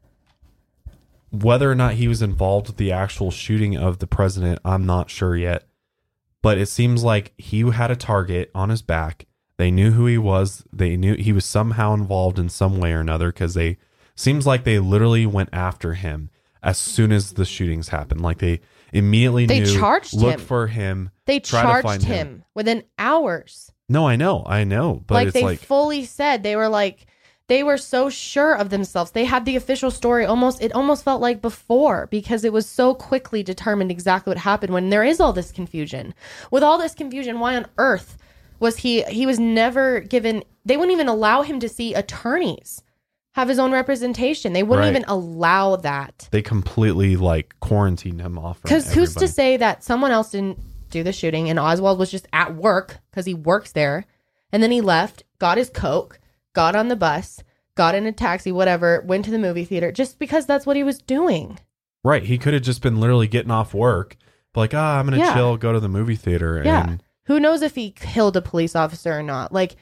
whether or not he was involved with the actual shooting of the president, I'm not sure yet. But it seems like he had a target on his back. They knew who he was. They knew he was somehow involved in some way or another, because seems like they literally went after him as soon as the shootings happened. Like they immediately charged look him. For him. They charged him within hours. No, I know. But like, it's they like, fully said, they were so sure of themselves. They had the official story it almost felt like before, because it was so quickly determined exactly what happened when there is all this confusion. With all this confusion, why on earth was he was never given, they wouldn't even allow him to see attorneys, have his own representation. They wouldn't even allow that. They completely like quarantined him off. Because who's to say that someone else didn't do the shooting and Oswald was just at work because he works there, and then he left, got his Coke, got on the bus, got in a taxi, whatever, went to the movie theater, just because that's what he was doing. Right. He could have just been literally getting off work, like, I'm going to chill, go to the movie theater. Yeah. And who knows if he killed a police officer or not? Like,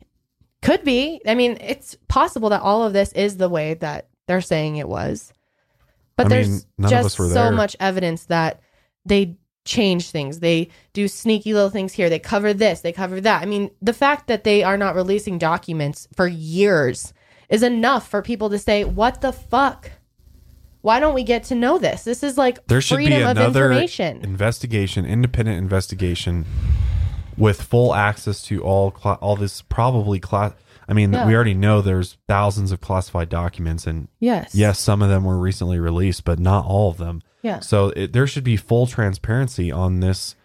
could be. I mean, it's possible that all of this is the way that they're saying it was. But there's just so much evidence that they change things. They do sneaky little things here. They cover this, they cover that. I mean, the fact that they are not releasing documents for years is enough for people to say, what the fuck? Why don't we get to know this? This is like there should freedom be of another information. Independent investigation with full access to all this probably I mean, we already know there's thousands of classified documents, and yes, some of them were recently released, but not all of them. Yeah. So there should be full transparency on this.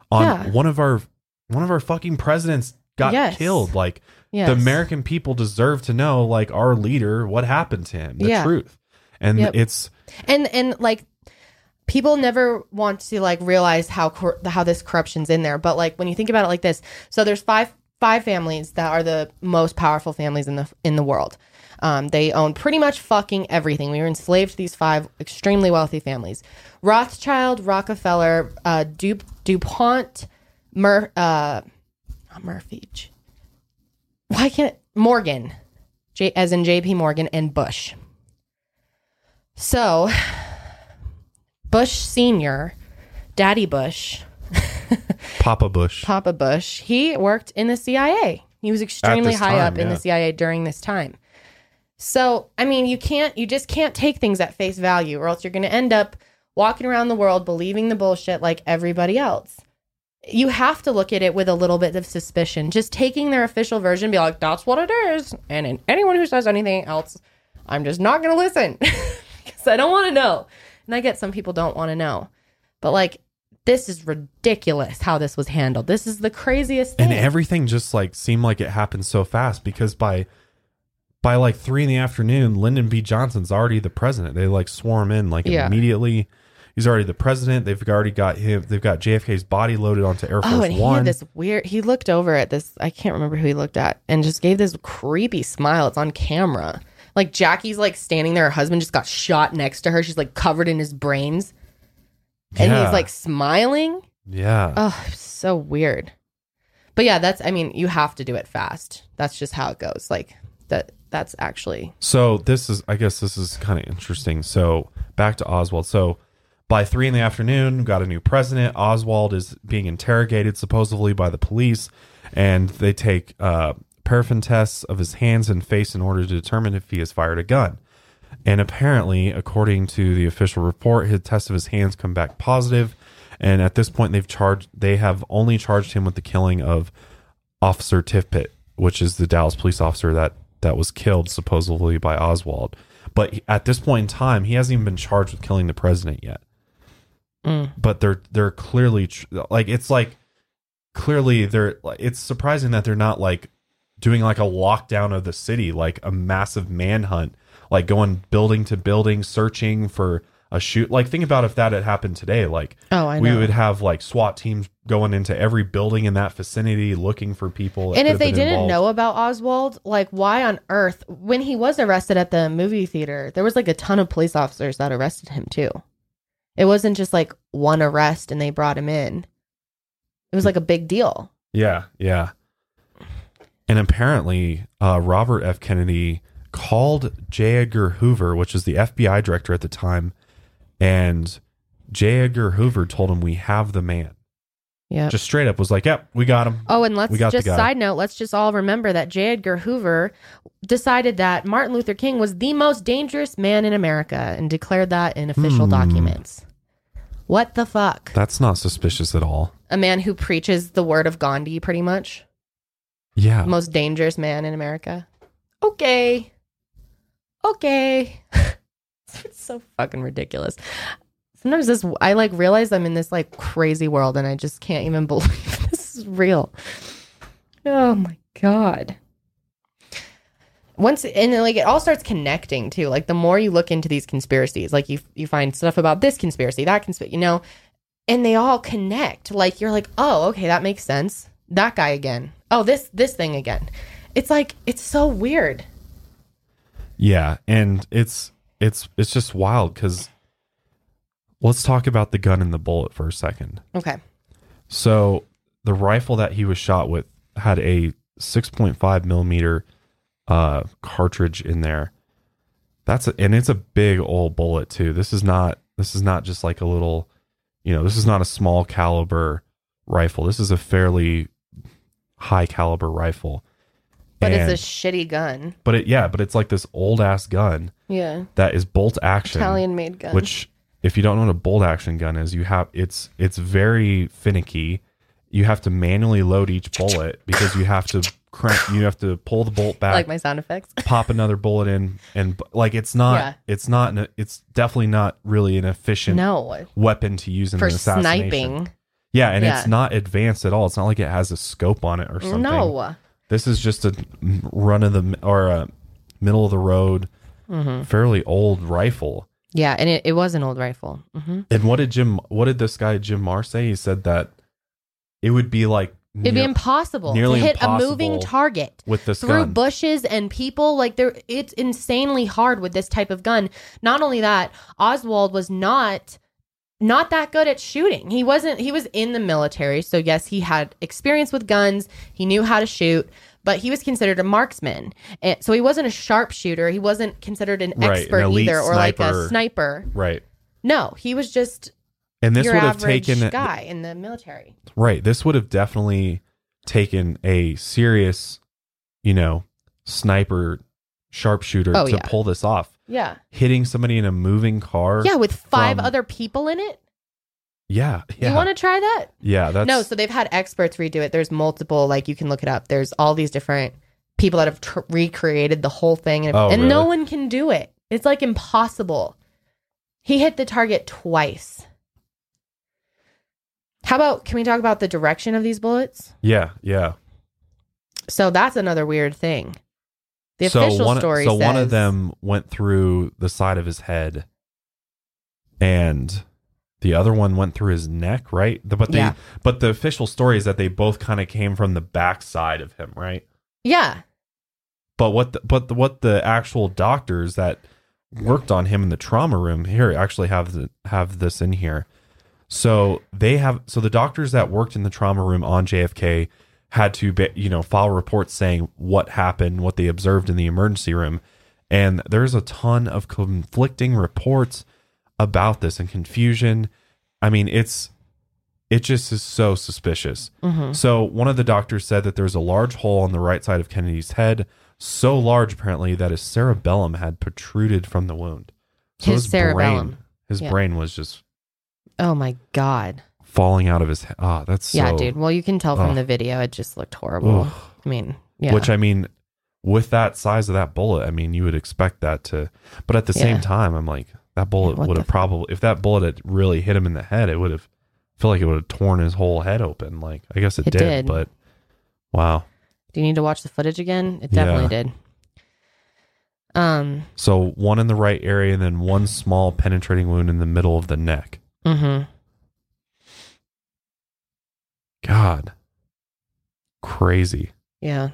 One of our fucking presidents got killed. Like, the American people deserve to know, like, our leader, what happened to him, the truth. And it's and like, people never want to like realize how this corruption's in there. But like, when you think about it like this, so there's five families that are the most powerful families in the world. They own pretty much fucking everything. We were enslaved to these 5 extremely wealthy families: Rothschild, Rockefeller, DuPont, not Murphy. Why can't Morgan, as in J.P. Morgan, and Bush. So, Bush Sr., Daddy Bush, Papa Bush, he worked in the CIA. He was extremely high up in the CIA during this time. So, I mean, you just can't take things at face value, or else you're going to end up walking around the world believing the bullshit like everybody else. You have to look at it with a little bit of suspicion. Just taking their official version, be like, that's what it is. And anyone who says anything else, I'm just not going to listen. Because I don't want to know. And I get some people don't want to know. But like, this is ridiculous how this was handled. This is the craziest thing. And everything just like seemed like it happened so fast, because by like 3 p.m, Lyndon B. Johnson's already the president. They like swore him in like immediately. He's already the president. They've already got him. They've got JFK's body loaded onto Air Force One. He had this weird. He looked over at this. I can't remember who he looked at, and just gave this creepy smile. It's on camera. Like, Jackie's like standing there. Her husband just got shot next to her. She's like covered in his brains, and he's like smiling. Yeah. Oh, so weird. But yeah, I mean, you have to do it fast. That's just how it goes. Like that's actually. So I guess this is kind of interesting. So back to Oswald. So by 3 p.m, got a new president. Oswald is being interrogated supposedly by the police, and they take paraffin tests of his hands and face in order to determine if he has fired a gun. And apparently, according to the official report, his test of his hands come back positive. And at this point, they have only charged him with the killing of Officer Tippit, which is the Dallas police officer that was killed supposedly by Oswald. But at this point in time, he hasn't even been charged with killing the president yet. But they're clearly it's surprising that they're not like doing like a lockdown of the city, like a massive manhunt, like going building to building, searching for a shoot. Like, think about if that had happened today. Like, we would have like SWAT teams going into every building in that vicinity looking for people. And if they didn't know about Oswald, like, why on earth, when he was arrested at the movie theater, there was like a ton of police officers that arrested him too. It wasn't just like one arrest and they brought him in. It was like a big deal. Yeah, yeah. And apparently, Robert F. Kennedy called J. Edgar Hoover, which was the FBI director at the time, and J. Edgar Hoover told him, "We have the man." Yeah. Just straight up was like, "Yep, we got him." Oh, and let's just side note, let's just all remember that J. Edgar Hoover decided that Martin Luther King was the most dangerous man in America and declared that in official documents. What the fuck? That's not suspicious at all. A man who preaches the word of Gandhi, pretty much. Yeah. Most dangerous man in America. Okay. It's so fucking ridiculous. Sometimes I like realize I'm in this like crazy world and I just can't even believe this is real. Oh my God. It all starts connecting too. Like, the more you look into these conspiracies, like you find stuff about this conspiracy, that conspiracy, and they all connect. Like, you're like, oh, okay, that makes sense. That guy again. Oh, this thing again. It's like, it's so weird. Yeah, and it's just wild because let's talk about the gun and the bullet for a second. Okay. So the rifle that he was shot with had a 6.5 millimeter cartridge in there. And it's a big old bullet too. This is not just like a little, this is not a small caliber rifle. This is a fairly high caliber rifle. But it's a shitty gun. But it's like this old ass gun. Yeah. That is bolt action. Italian made gun. Which, if you don't know what a bolt action gun is, it's very finicky. You have to manually load each bullet because you have to pull the bolt back. Like my sound effects. Pop another bullet in, and like it's definitely not really an efficient weapon to use in an assassination. Sniping. Yeah, and it's not advanced at all. It's not like it has a scope on it or something. No. This is just a a middle of the road, fairly old rifle. Yeah, and it was an old rifle. Mm-hmm. And what did this guy Jim Marr say? He said that it would be like it'd be impossible to hit a moving target with this through gun. Bushes and people. Like, it's insanely hard with this type of gun. Not only that, Oswald was not that good at shooting. He was in the military, so yes, he had experience with guns. He knew how to shoot, but he was considered a marksman. And so he wasn't a sharpshooter. He wasn't considered an expert either, or like a sniper. Right. No, he was just your average guy in the military. Right. This would have definitely taken a serious, sniper sharpshooter to pull this off. Yeah. Hitting somebody in a moving car. Yeah, with 5 other people in it. Yeah. You want to try that? Yeah. No, so they've had experts redo it. There's multiple, like, you can look it up. There's all these different people that have recreated the whole thing. And really? No one can do it. It's like impossible. He hit the target twice. How about, can we talk about the direction of these bullets? Yeah. So that's another weird thing. The official story says... So one of them went through the side of his head, and the other one went through his neck, right? But the official story is that they both kind of came from the back side of him, right? Yeah. But what the actual doctors that worked on him in the trauma room here actually have this in here. So the doctors that worked in the trauma room on JFK had to file reports saying what happened, what they observed in the emergency room. And there's a ton of conflicting reports about this and confusion. I mean, it's it just is so suspicious. So one of the doctors said that there's a large hole on the right side of Kennedy's head, so large apparently that his cerebellum had protruded from the wound. So His cerebellum. His Yeah. brain was just Oh my God. falling out of his head. Ah, that's so... Yeah, dude. Well, you can tell from Ugh. the video, it just looked horrible. Ugh. I mean, yeah. Which, I mean, with that size of that bullet, I mean, you would expect that to... But at the same Yeah. time, I'm like, that bullet what would the have probably... If that bullet had really hit him in the head, it would have... I feel like it would have torn his whole head open. Like, I guess it It did, did. but... Wow. Do you need to watch the footage again? It definitely did. So one in the right area and then one small penetrating wound in the middle of the neck. Mm-hmm. God. Crazy. Yeah.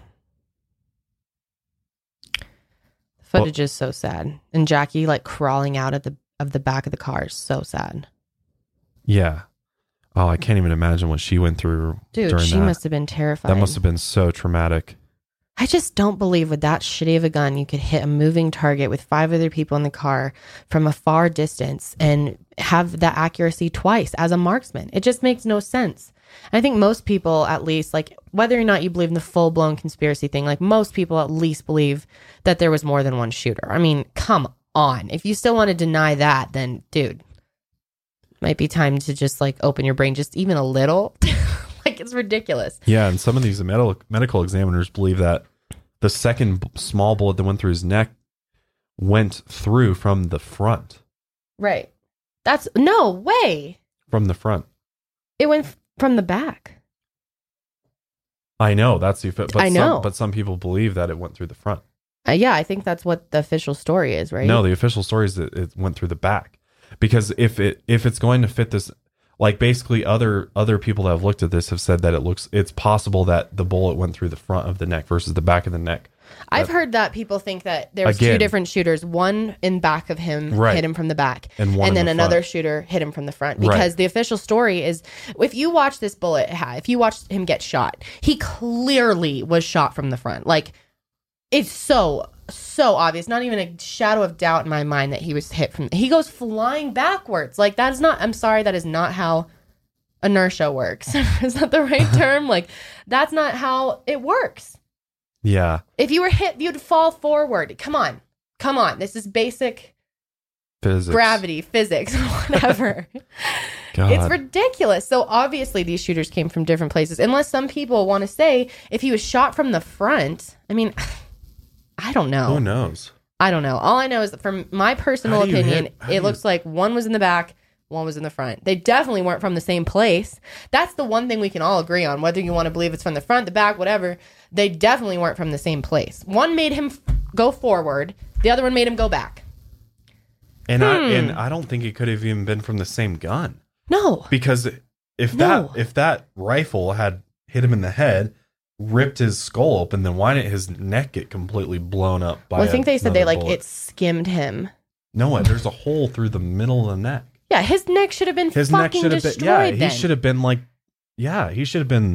The footage is so sad. And Jackie like crawling out of the back of the car is so sad. Yeah. Oh, I can't even imagine what she went through Dude, during she that. must have been terrified. That must have been so traumatic. I just don't believe with that shitty of a gun, you could hit a moving target with 5 other people in the car from a far distance and have that accuracy twice as a marksman. It just makes no sense. And I think most people, at least, like whether or not you believe in the full blown conspiracy thing, like most people at least believe that there was more than one shooter. I mean, come on. If you still want to deny that, then dude, might be time to just like open your brain just even a little. Like it's ridiculous. Yeah, and some of these medical examiners believe that the second small bullet that went through his neck went through from the front. Right. That's no way. From the front. It went from the back. I know that's the but I know. but some people believe that it went through the front. Yeah, I think that's what the official story is, right? No, the official story is that it went through the back, because if it's going to fit this, like basically other people that have looked at this have said that it's possible that the bullet went through the front of the neck versus the back of the neck. I've heard that people think that there was two Again. different shooters. One in back of him Right. hit him from the back, And one in then the another front. shooter hit him from the front. Right. Because the official story is, if you watch this bullet, if you watch him get shot, he clearly was shot from the front. Like, it's so obvious, not even a shadow of doubt in my mind that he was hit from. He goes flying backwards. Like, that is not. I'm sorry, that is not how inertia works. Is that the right term? Like, that's not how it works. Yeah. If you were hit, you'd fall forward. Come on. This is basic Physics. gravity, physics, whatever. God. It's ridiculous. So obviously these shooters came from different places. Unless some people want to say if he was shot from the front. I mean, I don't know. Who knows? I don't know. All I know is that from my personal How do you opinion, hit- how do it you- looks like one was in the back, one was in the front. They definitely weren't from the same place. That's the one thing we can all agree on, whether you want to believe it's from the front, the back, whatever. They definitely weren't from the same place. One made him go forward. The other one made him go back. And I don't think it could have even been from the same gun, No. because if that rifle had hit him in the head, ripped his skull open, then why didn't his neck get completely blown up by Well, I think they said another bullet? it skimmed him. No, there's a hole through the middle of the neck. Yeah, his neck should have been His neck fucking should have destroyed been. Yeah, then. he should have been like. Yeah, he should have been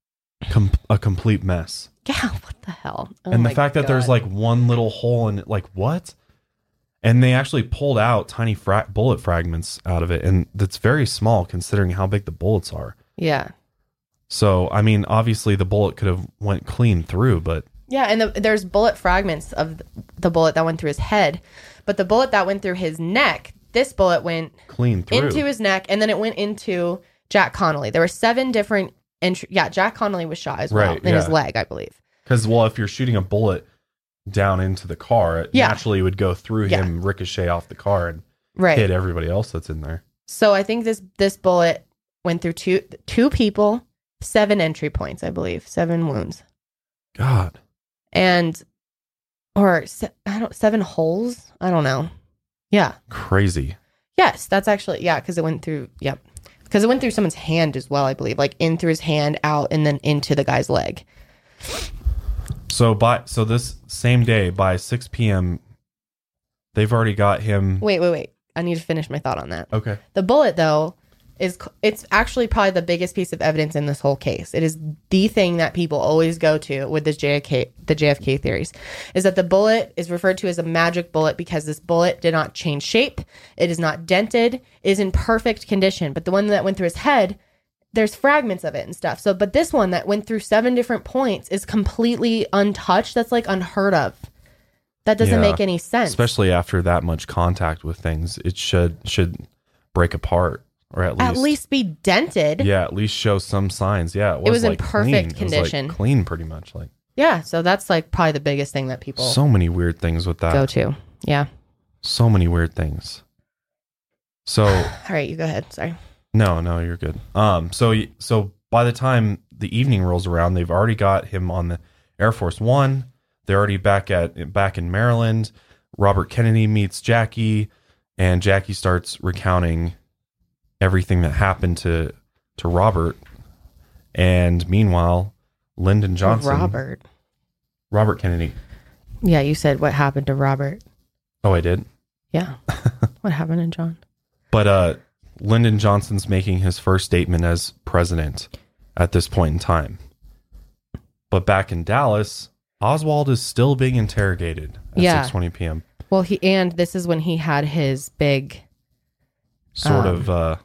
a complete mess. Yeah, what the hell? Oh And the my fact that there's God. like one little hole in it, like what? And they actually pulled out tiny bullet fragments out of it, and that's very small considering how big the bullets are. Yeah. So, I mean, obviously the bullet could have went clean through, but Yeah, and there's bullet fragments of the bullet that went through his head, but the bullet that went through his neck, this bullet went clean through. into his neck, and then it went into Jack Connolly. There were 7 different entries. Yeah, Jack Connolly was shot as well Right, in his yeah. leg, I believe. Because, well, if you're shooting a bullet down into the car, it Yeah. naturally would go through Yeah. him, ricochet off the car, and Right. hit everybody else that's in there. So I think this bullet went through two people, 7 entry points, I believe, 7 wounds, God. and or 7 holes. I don't know. Yeah. Crazy. Yes, that's actually because it went through. Yep, because it went through someone's hand as well, I believe, like in through his hand, out, and then into the guy's leg. So this same day by 6 p.m., they've already got him. Wait. I need to finish my thought on that. Okay. The bullet, though, it's actually probably the biggest piece of evidence in this whole case. It is the thing that people always go to with the JFK theories, is that the bullet is referred to as a magic bullet because this bullet did not change shape. It is not dented. It is in perfect condition. But the one that went through his head, there's fragments of it and stuff. So, but this one that went through 7 different points is completely untouched. That's like unheard of. That doesn't make any sense. Especially after that much contact with things, it should break apart, or at least be dented. Yeah, at least show some signs. Yeah, it was in like perfect clean. condition. It was like clean, pretty much. Like yeah, so that's like probably the biggest thing that people so many weird things with that. go to. Yeah, so many weird things. So all right, you go ahead. Sorry. No, you're good. So by the time the evening rolls around, they've already got him on the Air Force One. They're already back in Maryland. Robert Kennedy meets Jackie, and Jackie starts recounting everything that happened to Robert. And meanwhile, Lyndon Johnson, Robert Kennedy. Yeah, you said what happened to Robert. Oh, I did. Yeah, what happened to John? But Lyndon Johnson's making his first statement as president at this point in time. But back in Dallas, Oswald is still being interrogated at 6:20 p.m. Well, this is when he had his big declaration.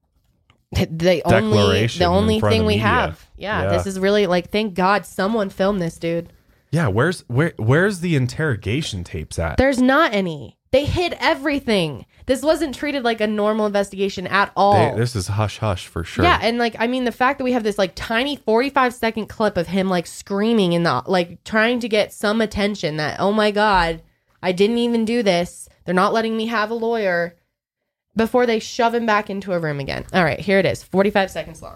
The only thing we media. have. Yeah, this is really like, thank God someone filmed this, dude. Yeah, where's the interrogation tapes at? There's not any. They hid everything. This wasn't treated like a normal investigation at all. This is hush hush for sure. Yeah, and like, I mean, the fact that we have this like tiny 45-second clip of him like screaming in the, like trying to get some attention that, oh my God, I didn't even do this. They're not letting me have a lawyer, before they shove him back into a room again. All right, here it is, 45 seconds long.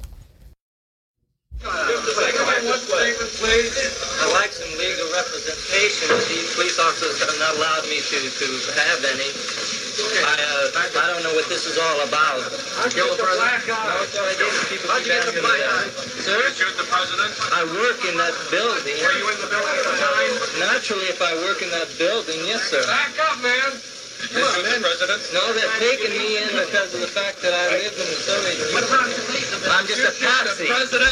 I'd like some legal representation. These police officers have not allowed me to have any. I don't know what this is all about. I killed the black guy. No, sir, I didn't. People keep asking me that. Sir? Did you shoot the president? I work in that building. Were you in the building at the time? Naturally, if I work in that building, yes, sir. Back up, man. Did you shoot the president? No, they're taking me in because of the fact that I live in Missouri. I'm just a patsy.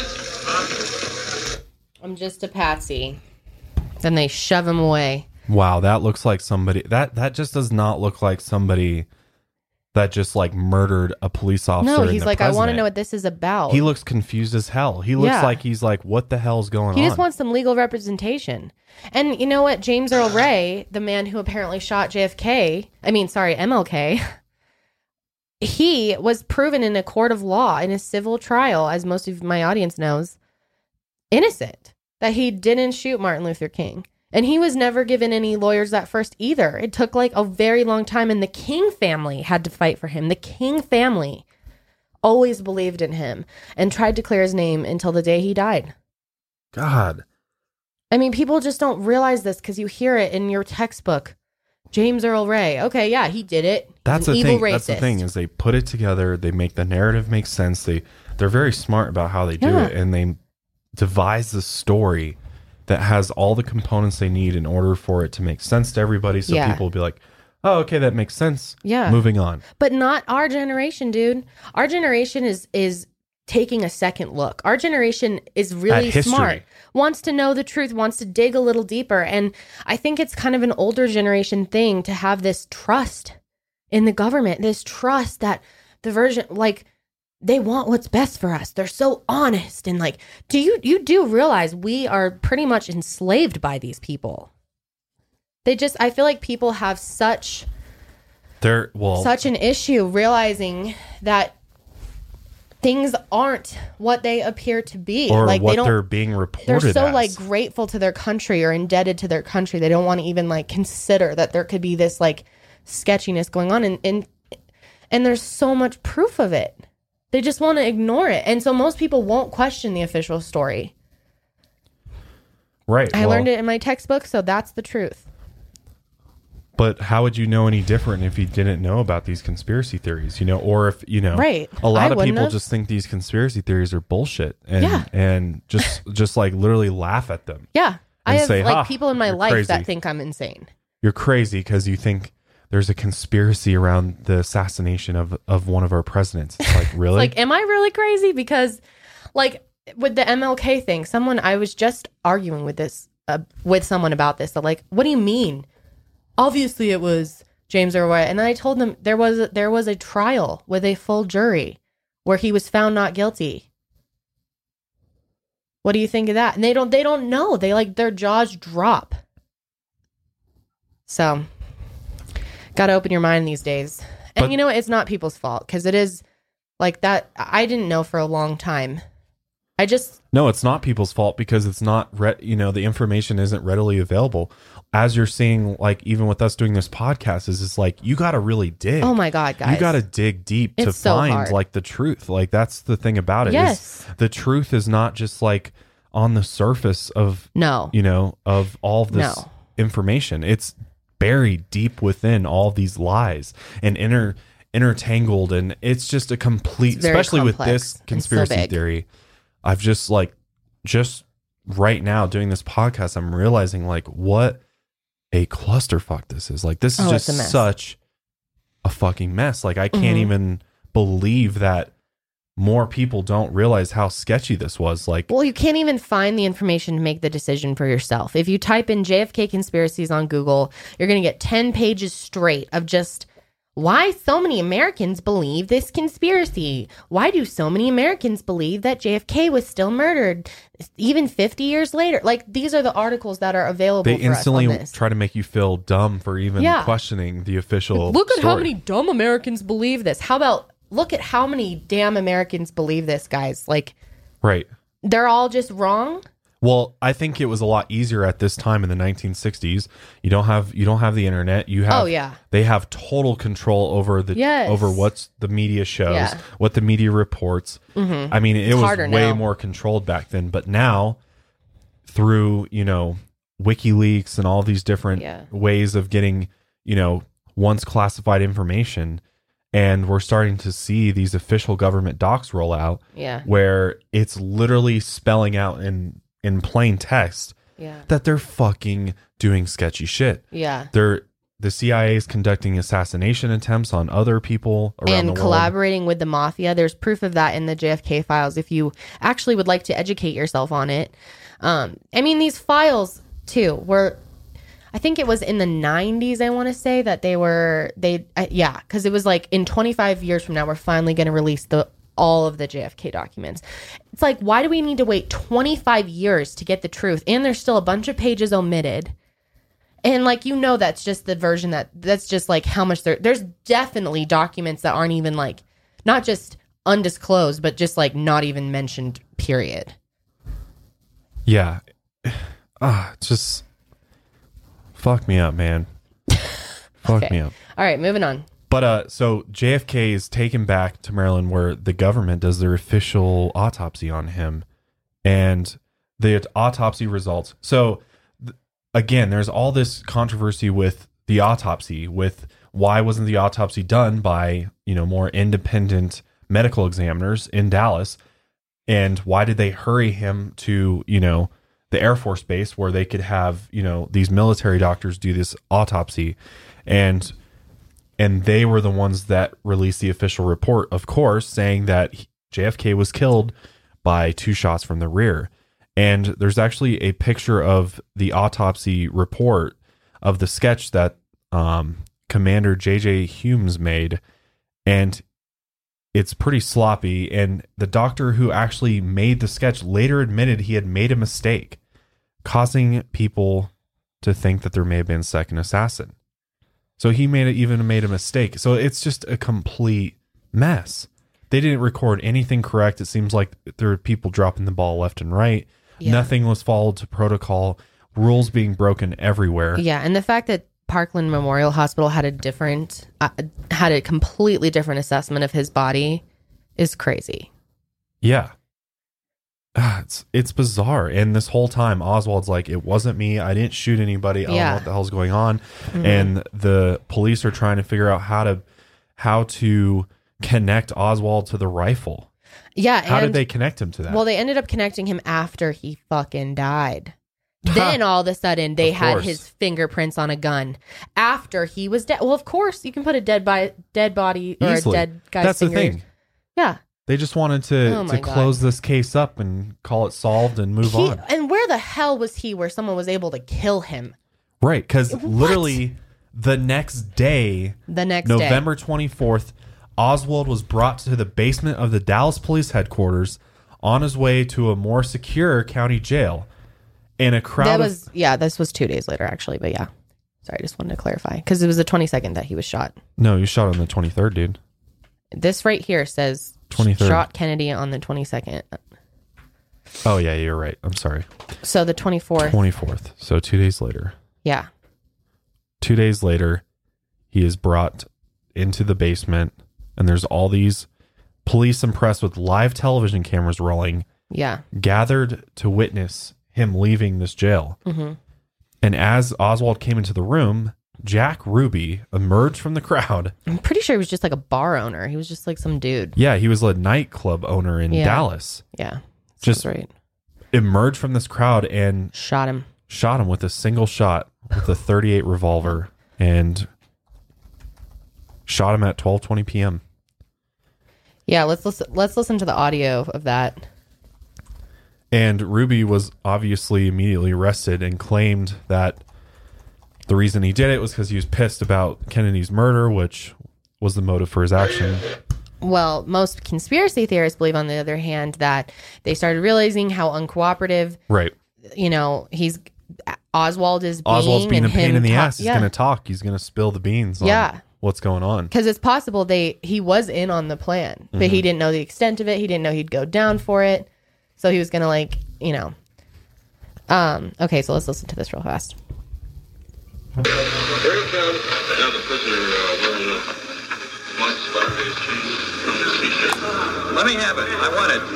I'm just a patsy. Then they shove him away. Wow, that looks like somebody that just does not look like somebody that just like murdered a police officer. No, he's like, I want to know what this is about. He looks confused as hell. He looks like he's like, what the hell's going on? He just wants some legal representation. And you know what? James Earl Ray, the man who apparently shot MLK, he was proven in a court of law in a civil trial, as most of my audience knows, innocent, that he didn't shoot Martin Luther King. And he was never given any lawyers at first either. It took like a very long time, and the King family had to fight for him. The King family always believed in him and tried to clear his name until the day he died. God. I mean, people just don't realize this because you hear it in your textbook. James Earl Ray. Okay, yeah, he did it. That's the thing. That's the thing, is they put it together. They make the narrative make sense. They're very smart about how they do it, and they devise the story that has all the components they need in order for it to make sense to everybody. So people will be like, oh, okay, that makes sense. Yeah. Moving on. But not our generation, dude. Our generation is taking a second look. Our generation is really smart, wants to know the truth, wants to dig a little deeper. And I think it's kind of an older generation thing to have this trust in the government, this trust that the version, like, they want what's best for us. They're so honest. And like, you do realize we are pretty much enslaved by these people. I feel like people have such an issue realizing that things aren't what they appear to be, or like what they're being reported. They're so as. like grateful to their country or indebted to their country. They don't want to even like consider that there could be this like sketchiness going on, and there's so much proof of it. They just want to ignore it. And so most people won't question the official story. Right. I learned it in my textbook, so that's the truth. But how would you know any different if you didn't know about these conspiracy theories, or if, right. A lot of people just think these conspiracy theories are bullshit and just like literally laugh at them. Yeah. I have say, like people in my life crazy. that think I'm insane. You're crazy because you think there's a conspiracy around the assassination of one of our presidents. It's like, really? Like, am I really crazy? Because like with the MLK thing, I was just arguing with with someone about this. They're like, what do you mean? Obviously it was James Earl Ray. And then I told them there was a trial with a full jury where he was found not guilty. What do you think of that? And they don't know. They like their jaws drop. So, got to open your mind these days. And you know what? It's not people's fault because it is like that. I didn't know for a long time. No, it's not people's fault because it's not, the information isn't readily available. As you're seeing, like, even with us doing this podcast, it's like, you got to really dig. Oh my God, guys. You got to dig deep to so find hard. like the truth. Like, that's the thing about it. Yes. Is the truth is not just like on the surface of, of all of this information. It's buried deep within all these lies and intertangled. And it's just a complete, especially complex. With this conspiracy theory. I've just right now doing this podcast, I'm realizing like what a clusterfuck this is. Like, this is just such a fucking mess. Like, I can't even believe that more people don't realize how sketchy this was. Like, well, you can't even find the information to make the decision for yourself. If you type in JFK conspiracies on Google, you're going to get 10 pages straight of just why so many Americans believe this conspiracy. Why do so many Americans believe that JFK was still murdered even 50 years later? Like, these are the articles that are available they for us on instantly this. try to make you feel dumb for even questioning the official Look at story. how many dumb Americans believe this. How about look at how many damn Americans believe this, guys? Like, right. They're all just wrong. Well, I think it was a lot easier at this time in the 1960s. You don't have the internet. You have they have total control over over what the media shows, what the media reports. I mean, it was way more controlled back then, but now through, WikiLeaks and all these different ways of getting, once classified information, and we're starting to see these official government docs roll out where it's literally spelling out in plain text that they're fucking doing sketchy shit. Yeah. The CIA is conducting assassination attempts on other people around the world. And collaborating with the mafia. There's proof of that in the JFK files if you actually would like to educate yourself on it. I mean, these files, too, were... I think it was in the 90s, I want to say, that because it was like in 25 years from now, we're finally going to release all of the JFK documents. It's like, why do we need to wait 25 years to get the truth? And there's still a bunch of pages omitted. And like, that's just the version that's just like how much there's definitely documents that aren't even like, not just undisclosed, but just like not even mentioned, period. Yeah. Just fuck me up, man. Fuck me up. All right, moving on. But so JFK is taken back to Maryland where the government does their official autopsy on him, and the autopsy results. So again, there's all this controversy with the autopsy, with why wasn't the autopsy done by, more independent medical examiners in Dallas, and why did they hurry him to, the Air Force Base where they could have, these military doctors do this autopsy, and they were the ones that released the official report, of course, saying that JFK was killed by 2 shots from the rear. And there's actually a picture of the autopsy report of the sketch that Commander J.J. Humes made, and it's pretty sloppy. And the doctor who actually made the sketch later admitted he had made a mistake, causing people to think that there may have been a second assassin. So he made a mistake. So it's just a complete mess. They didn't record anything correct. It seems like there are people dropping the ball left and right. Yeah. Nothing was followed to protocol. Rules being broken everywhere. Yeah, and the fact that Parkland Memorial Hospital had a completely different assessment of his body is crazy. Yeah. It's bizarre. And this whole time, Oswald's like, it wasn't me. I didn't shoot anybody. I don't know what the hell's going on. Mm-hmm. And the police are trying to figure out how to connect Oswald to the rifle. Yeah. How did they connect him to that? Well, they ended up connecting him after he fucking died. Then all of a sudden they had his fingerprints on a gun after he was dead. Well, of course you can put a dead body or easily. A dead guy's That's fingers. The thing. Yeah. They just wanted to close this case up and call it solved and move on. And where the hell was he where someone was able to kill him? Right, because literally the next day, November 24th, Oswald was brought to the basement of the Dallas police headquarters on his way to a more secure county jail. And a crowd this was 2 days later, actually, but yeah. Sorry, I just wanted to clarify, because it was the 22nd that he was shot. No, you shot on the 23rd, dude. This right here says 23rd. Shot Kennedy on the 22nd. Oh, yeah, you're right. I'm sorry. So the 24th. 24th. So 2 days later. Yeah. 2 days later, he is brought into the basement, and there's all these police and press with live television cameras rolling, gathered to witness him leaving this jail. Mm-hmm. And as Oswald came into the room, Jack Ruby emerged from the crowd. I'm pretty sure he was just like a bar owner. He was just like some dude. Yeah, he was a nightclub owner in Dallas. Yeah. Just right. Emerged from this crowd and shot him with a single shot with a 38 revolver and shot him at 12:20 p.m. Yeah, let's listen to the audio of that. And Ruby was obviously immediately arrested and claimed that the reason he did it was because he was pissed about Kennedy's murder, which was the motive for his action. Well, most conspiracy theorists believe, on the other hand, that they started realizing how uncooperative, right? Oswald's being a pain in the ass. He's going to talk. He's going to spill the beans on what's going on. Because it's possible he was in on the plan, but he didn't know the extent of it. He didn't know he'd go down for it. So he was going to okay, so let's listen to this real fast. Here it comes. Now the prisoner wearing the white spot-based chain from his t-shirt. Let me have it. I want it.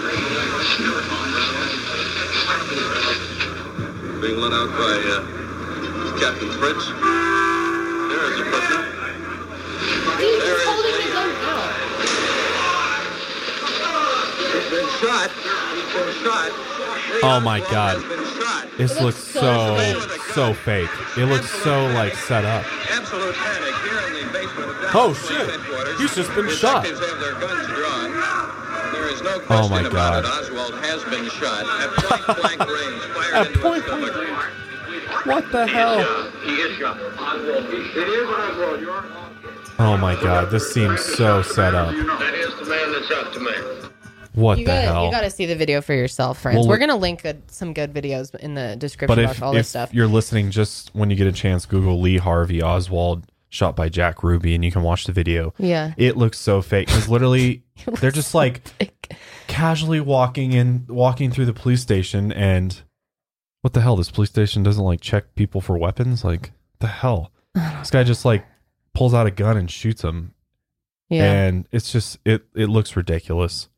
Being let out by Captain Fritz. There is the prisoner. He's holding the gun out. He's been shot. He's been shot. Oh my God. This looks so fake. It looks so like set up. Absolute panic here in the basement of Oh shit. He's just been shot. Detectives have their guns drawn. There is no question about it. Oswald has been shot at point blank range. Fired into his stomach. What the hell? He is shot. Oswald. It is Oswald. You're Oh my God. This seems so set up. That is the man that shot the man. What the hell? You got to see the video for yourself, friends. Well, we're going to link some good videos in the description about all this stuff. If you're listening, just when you get a chance, Google Lee Harvey Oswald shot by Jack Ruby, and you can watch the video. Yeah. It looks so fake. Because literally, they're just like casually walking through the police station, and what the hell? This police station doesn't like check people for weapons? Like, the hell? This guy just like pulls out a gun and shoots him. Yeah. And it's just, it looks ridiculous.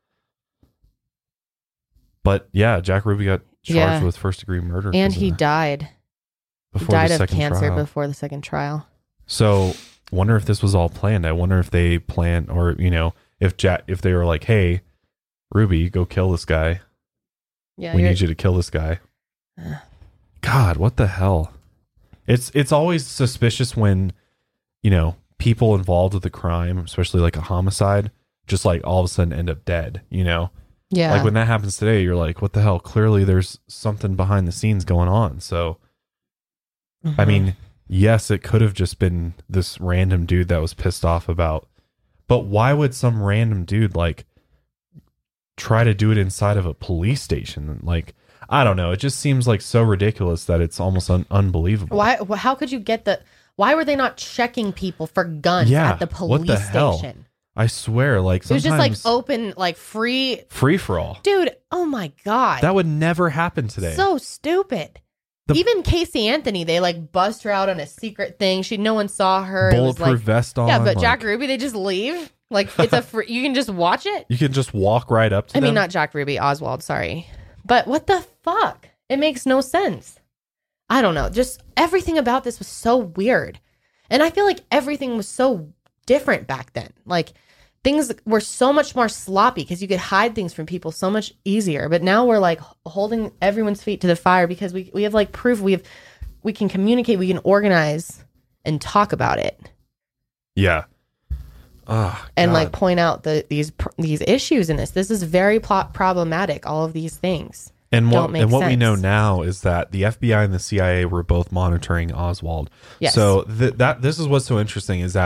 But yeah, Jack Ruby got charged with first-degree murder. And he died. He died of cancer before the second trial. So, wonder if this was all planned. I wonder if they planned, or if they were like, "Hey, Ruby, go kill this guy. Yeah, we need you to kill this guy." God, what the hell? It's always suspicious when people involved with a crime, especially like a homicide, just like all of a sudden end up dead. Yeah. Like when that happens today, you're like, what the hell? Clearly there's something behind the scenes going on. So, I mean, yes, it could have just been this random dude that was pissed off about, but why would some random dude like try to do it inside of a police station? Like, I don't know. It just seems like so ridiculous that it's almost unbelievable. Why? How could you get why were they not checking people for guns at the police what the hell? station? I swear, like sometimes it was just like open, like free for all. Dude, oh my God. That would never happen today. So stupid. Even Casey Anthony, they like bust her out on a secret thing. No one saw her. Bulletproof vest on. Yeah, but Jack Ruby, they just leave. Like it's you can just watch it. You can just walk right up to them. I mean, not Jack Ruby, Oswald, sorry. But what the fuck? It makes no sense. I don't know. Just everything about this was so weird. And I feel like everything was so different back then. Like things were so much more sloppy because you could hide things from people so much easier. But now we're like holding everyone's feet to the fire because we have like proof. We can communicate, we can organize and talk about it. Yeah. And like point out these issues in this. This is very problematic. All of these things. And what we know now is that the FBI and the CIA were both monitoring Oswald. Yes. So this is what's so interesting is that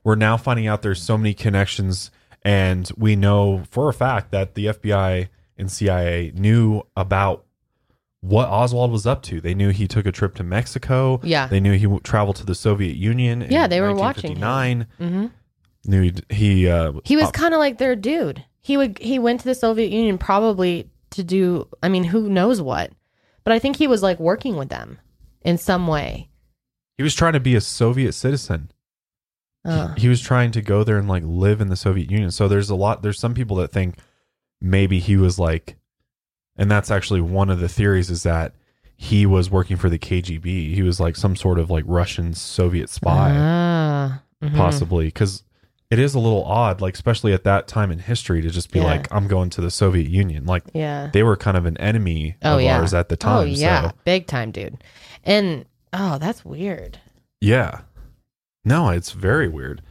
we're now finding out there's so many connections, and we know for a fact that the FBI and CIA knew about what Oswald was up to. They knew he took a trip to Mexico. Yeah. They knew he traveled to the Soviet Union. Yeah, they were watching him. Knew he was kind of like their dude. He went to the Soviet Union probably to do, I mean, who knows what. But I think he was like working with them in some way. He was trying to be a Soviet citizen. He was trying to go there and like live in the Soviet Union. So there's some people that think maybe he was like, and that's actually one of the theories, is that he was working for the KGB. He was like some sort of like Russian Soviet spy, possibly, because it is a little odd, like especially at that time in history, to just be like, I'm going to the Soviet Union. Like, they were kind of an enemy of ours at the time. Oh yeah, so. Big time, dude. And that's weird. Yeah, no, it's very weird.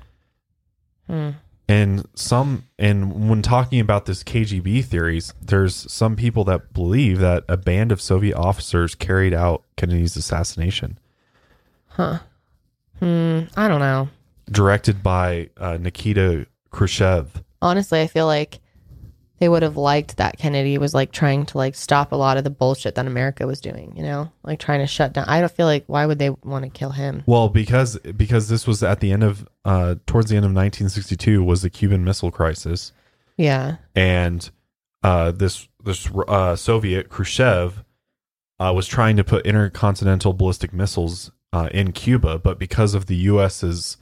And when talking about this KGB theories, there's some people that believe that a band of Soviet officers carried out Kennedy's assassination. I don't know. Directed by Nikita Khrushchev. Honestly, I feel like they would have liked that Kennedy was like trying to like stop a lot of the bullshit that America was doing, you know, like trying to shut down. I don't feel like, why would they want to kill him? Well, because this was at the end of towards the end of 1962 was the Cuban Missile Crisis. Yeah. And this Soviet Khrushchev was trying to put intercontinental ballistic missiles in Cuba, but because of the US's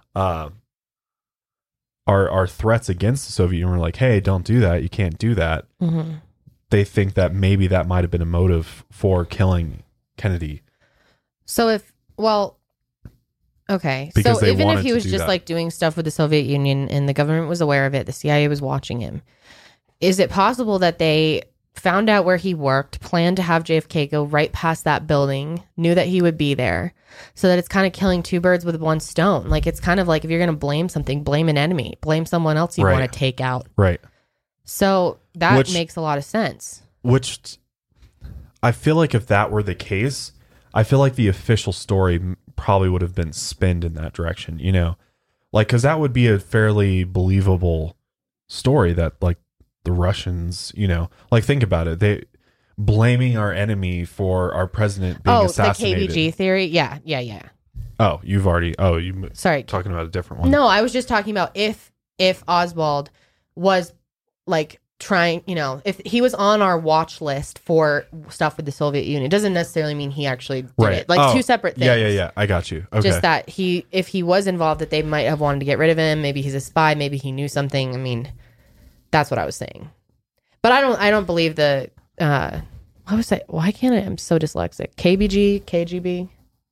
our threats against the Soviet Union were like, hey, don't do that. You can't do that. They think that maybe that might have been a motive for killing Kennedy. So okay. Because so even if he wanted was to do just that. like doing stuff with the Soviet Union and the government was aware of it, the CIA was watching him, is it possible that they found out where he worked, planned to have JFK go right past that building, knew that he would be there, so that it's kind of killing two birds with one stone? Like, it's kind of like, if you're going to blame something, blame an enemy, blame someone else you Right. want to take out. Right. So that makes a lot of sense. Which I feel like if that were the case, I feel like the official story probably would have been spinned in that direction, you know? Like, because that would be a fairly believable story that, like, the Russians, you know, like, think about it. They blaming our enemy for our president being assassinated. The KBG theory? Yeah. Oh, Sorry. talking about a different one. No, I was just talking about if Oswald was like trying, you know, if he was on our watch list for stuff with the Soviet Union, it doesn't necessarily mean he actually did it. Like, two separate things. Yeah. I got you. Okay. Just that if he was involved, that they might have wanted to get rid of him. Maybe he's a spy. Maybe he knew something. I mean, that's what I was saying. But I don't believe the what was that? Why can't I? I'm so dyslexic. KGB.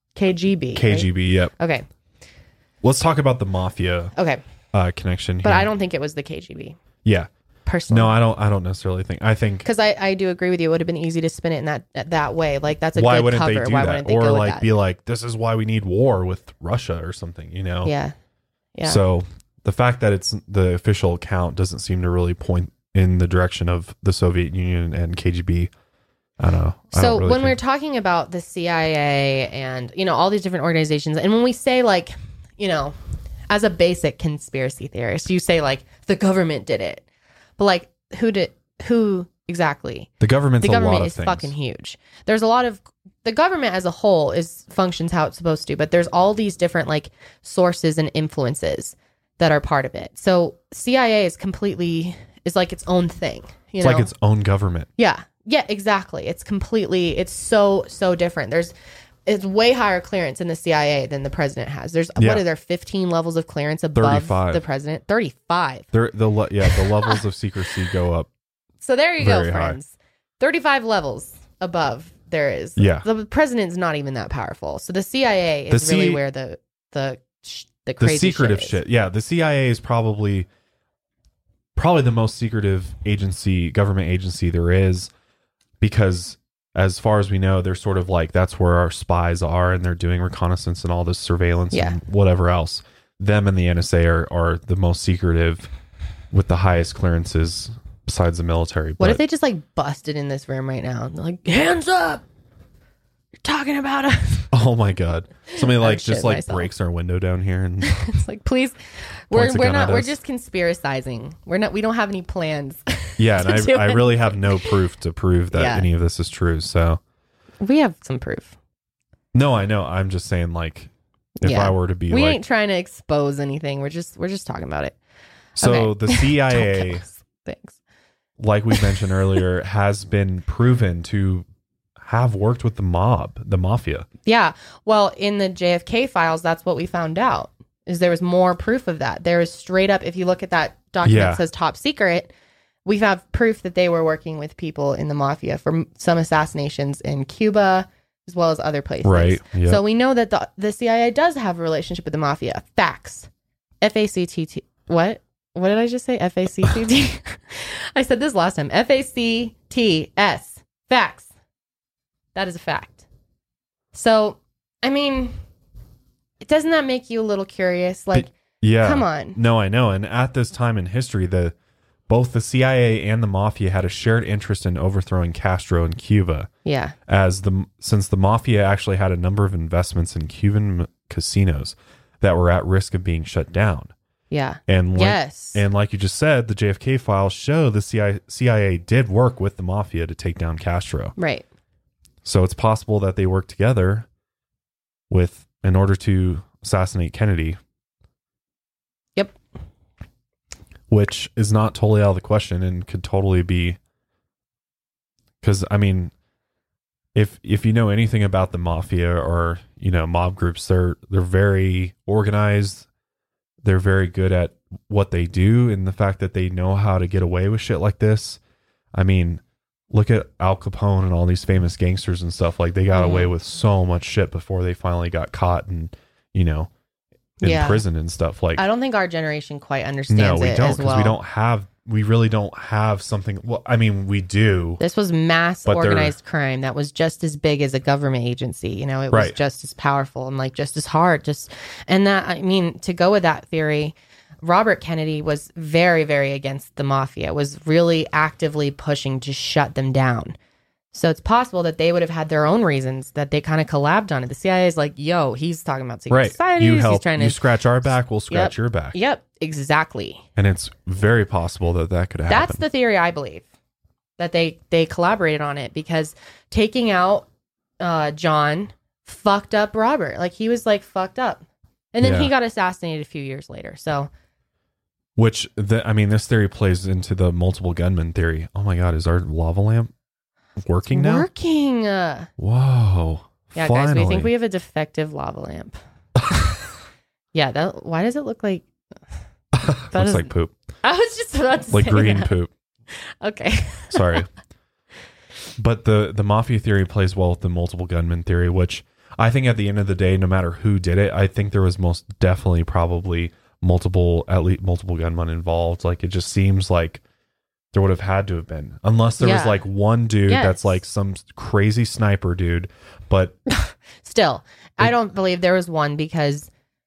KGB, right? yep. Okay. Let's talk about the mafia connection here. But I don't think it was the KGB. Yeah. Personally. No, I don't necessarily think. I think because I do agree with you. It would have been easy to spin it in that way. Like, that's a why good wouldn't cover. they do Why that? wouldn't they Or go with like that? be like, this is why we need war with Russia or something, you know? Yeah. So the fact that it's the official account doesn't seem to really point in the direction of the Soviet Union and KGB. I don't know. So when we're talking about the CIA and, you know, all these different organizations, and when we say, like, you know, as a basic conspiracy theorist, you say like the government did it, but like who exactly? The government is fucking huge. There's a lot of, the government as a whole functions how it's supposed to, but there's all these different like sources and influences that are part of it. So CIA is like its own thing. It's like its own government. Yeah, exactly. It's so different. It's way higher clearance in the CIA than the president has. What are there, 15 levels of clearance above 35. the president? 35. The levels of secrecy go up. So there you go, Very friends. 35 levels above there is. Yeah. The president's not even that powerful. So the CIA is really where the crazy secretive shit is. Yeah, the CIA is probably the most secretive government agency there is, because as far as we know, they're sort of like, that's where our spies are, and they're doing reconnaissance and all this surveillance and whatever else. Them and the NSA are the most secretive with the highest clearances besides the military. What if they just like busted in this room right now? They're like, hands up! You're talking about us. Oh my God. Somebody like shit just like myself. breaks our window down here and It's like, please, Points a we're gun not, at we're us. just conspiracizing. We don't have any plans. yeah, and to do I really anything. have no proof to prove that Yeah. any of this is true. So We have some proof. no, I know. I'm just saying like if Yeah. I were to be We like ain't trying to expose anything. We're just talking about it. so Okay. the CIA Don't kill us. Thanks. like we mentioned earlier, has been proven to have worked with the mafia. Yeah. Well, in the JFK files, that's what we found out. Is there was more proof of that. There is straight up, if you look at that document Yeah. that says top secret, we have proof that they were working with people in the mafia for some assassinations in Cuba as well as other places. Right, yep. So we know that the CIA does have a relationship with the mafia. Facts. FACTT. What? What did I just say? FACTT? I said this last time. FACTS. Facts. That is a fact. So, I mean, doesn't that make you a little curious? Like, Yeah. come on. No, I know. And at this time in history, both the CIA and the mafia had a shared interest in overthrowing Castro in Cuba. Yeah. Since the mafia actually had a number of investments in Cuban casinos that were at risk of being shut down. Yeah. And Yes. like you just said, the JFK files show the CIA did work with the mafia to take down Castro. Right. So it's possible that they worked together in order to assassinate Kennedy. Yep. Which is not totally out of the question and could totally be, because I mean, if you know anything about the mafia or mob groups, they're very organized. They're very good at what they do, and the fact that they know how to get away with shit like this. I mean, look at Al Capone and all these famous gangsters and stuff. Like they got away with so much shit before they finally got caught and in prison and stuff. Like I don't think our generation quite understands no, we it don't, as because well. we really don't have something. Well, I mean, we do. This was mass But they're- organized crime that was just as big as a government agency. It was Right. just as powerful and like just as hard. And that, I mean, to go with that theory, Robert Kennedy was very, very against the mafia, was really actively pushing to shut them down. So it's possible that they would have had their own reasons that they kind of collabed on it. The CIA is like, yo, he's talking about secret Right. societies. You He's help. trying to You scratch our back, we'll scratch Yep. your back. Yep, exactly. And it's very possible that could happen. That's the theory I believe, that they collaborated on it, because taking out John fucked up Robert. Like he was like fucked up, and then Yeah. he got assassinated a few years later. So Which, this theory plays into the multiple gunman theory. Oh my God, is our lava lamp working now? working. Whoa. Yeah, Finally. guys, we think we have a defective lava lamp. Yeah, why does it look like? that Looks is- like poop. I was just about to Like say green that. poop. Okay. Sorry. But the mafia theory plays well with the multiple gunman theory, which I think at the end of the day, no matter who did it, I think there was most definitely probably at least multiple gunmen involved. Like it just seems like there would have had to have been, unless there was Yeah. like one dude Yes. that's like some crazy sniper dude. But Still, I don't believe there was one because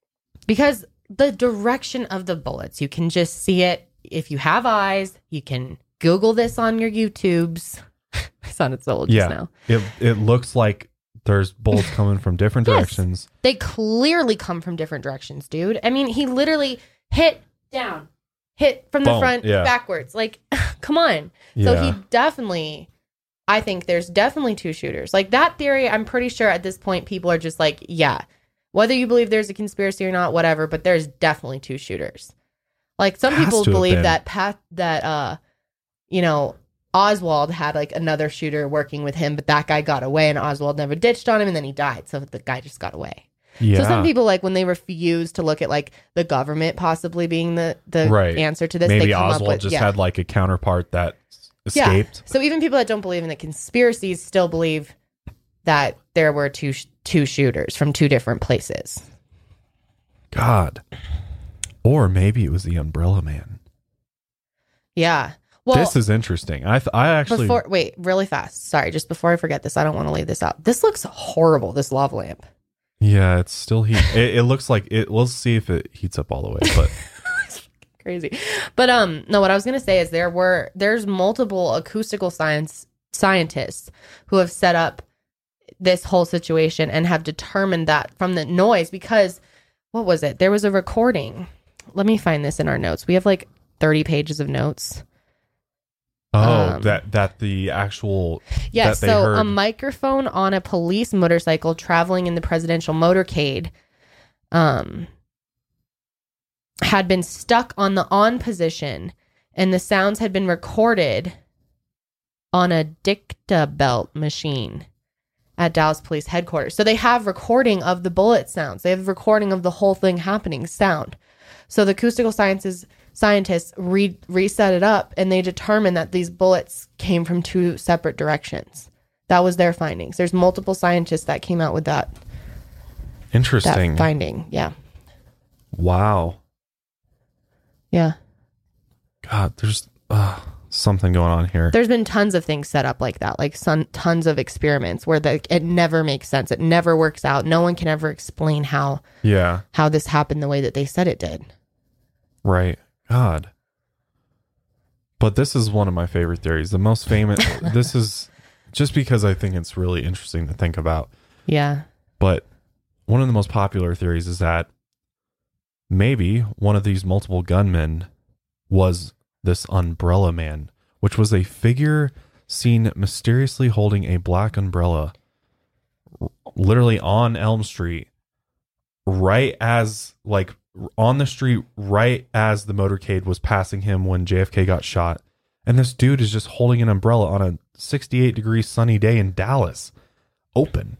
the direction of the bullets, you can just see it. If you have eyes, you can Google this on your YouTubes. I sounded so old just now. it looks like there's bullets coming from different Yes. directions. They clearly come from different directions, dude. I mean, he literally hit down, hit from the Boom, front yeah. backwards. Like, come on. So Yeah. he definitely, I think there's definitely two shooters. Like that theory, I'm pretty sure at this point people are just like, yeah, whether you believe there's a conspiracy or not, whatever, but there's definitely two shooters. Like some Has people to have believe been. that Oswald had like another shooter working with him, but that guy got away and Oswald never ditched on him and then he died. So the guy just got away. Yeah. So some people, like when they refuse to look at like the government possibly being the Right. answer to this, Maybe they come Oswald up with, just yeah. had like a counterpart that Yeah. escaped. So even people that don't believe in the conspiracies still believe that there were two shooters from two different places. God. Or maybe it was the Umbrella Man. Yeah. Well, This is interesting. I actually wait, really fast. Sorry, just before I forget this, I don't want to leave this out. This looks horrible, this lava lamp. Yeah, it's still heat. It looks like it. We'll see if it heats up all the way. But Crazy. But no, what I was going to say is there's multiple acoustical scientists who have set up this whole situation and have determined that from the noise, because what was it? There was a recording. Let me find this in our notes. We have like 30 pages of notes. Oh, that the actual... Yes, that they so heard. a microphone on a police motorcycle traveling in the presidential motorcade had been stuck on the on position, and the sounds had been recorded on a dicta belt machine at Dallas Police Headquarters. So they have recording of the bullet sounds. They have recording of the whole thing happening, sound. So the acoustical scientists reset it up, and they determined that these bullets came from two separate directions. That was their findings. There's multiple scientists that came out with that. Interesting. That finding, yeah. Wow. Yeah. God, there's something going on here. There's been tons of things set up like that, like tons of experiments where it never makes sense. It never works out. No one can ever explain how this happened the way that they said it did. Right. God. But this is one of my favorite theories. The most famous. This is just because I think it's really interesting to think about. Yeah. But one of the most popular theories is that maybe one of these multiple gunmen was this Umbrella Man, which was a figure seen mysteriously holding a black umbrella literally on Elm Street, right as, like, on the street, right as the motorcade was passing him when JFK got shot. And this dude is just holding an umbrella on a 68-degree sunny day in Dallas, open.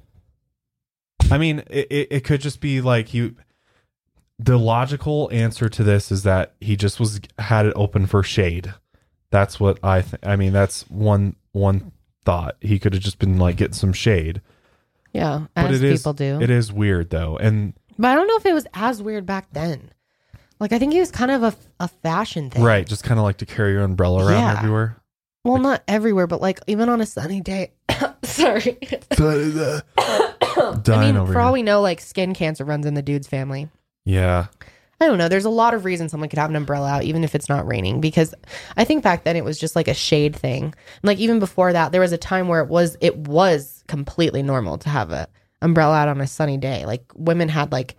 I mean, it could just be like the logical answer to this is that he just had it open for shade. That's what I mean, that's one thought. He could have just been like getting some shade. Yeah, as people do. It is weird though. But I don't know if it was as weird back then. Like, I think it was kind of a fashion thing. Right, just kind of like to carry your umbrella around everywhere. Well, like, not everywhere, but like even on a sunny day. Sorry. Dying over for all here. we know, like skin cancer runs in the dude's family. Yeah. I don't know. There's a lot of reasons someone could have an umbrella out, even if it's not raining, because I think back then it was just like a shade thing. And like even before that, there was a time where it was completely normal to have a umbrella out on a sunny day. Like women had like,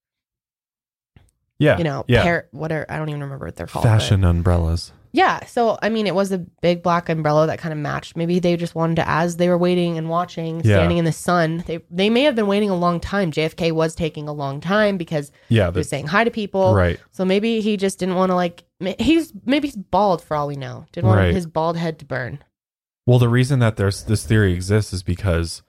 I don't even remember what they're called. Fashion umbrellas. Yeah. So, I mean, it was a big black umbrella that kind of matched. Maybe they just wanted to, as they were waiting and watching, standing in the sun, they may have been waiting a long time. JFK was taking a long time because he was saying hi to people. Right. So maybe he just didn't want to he's bald for all we know. Didn't want his bald head to burn. Well, the reason that this theory exists is because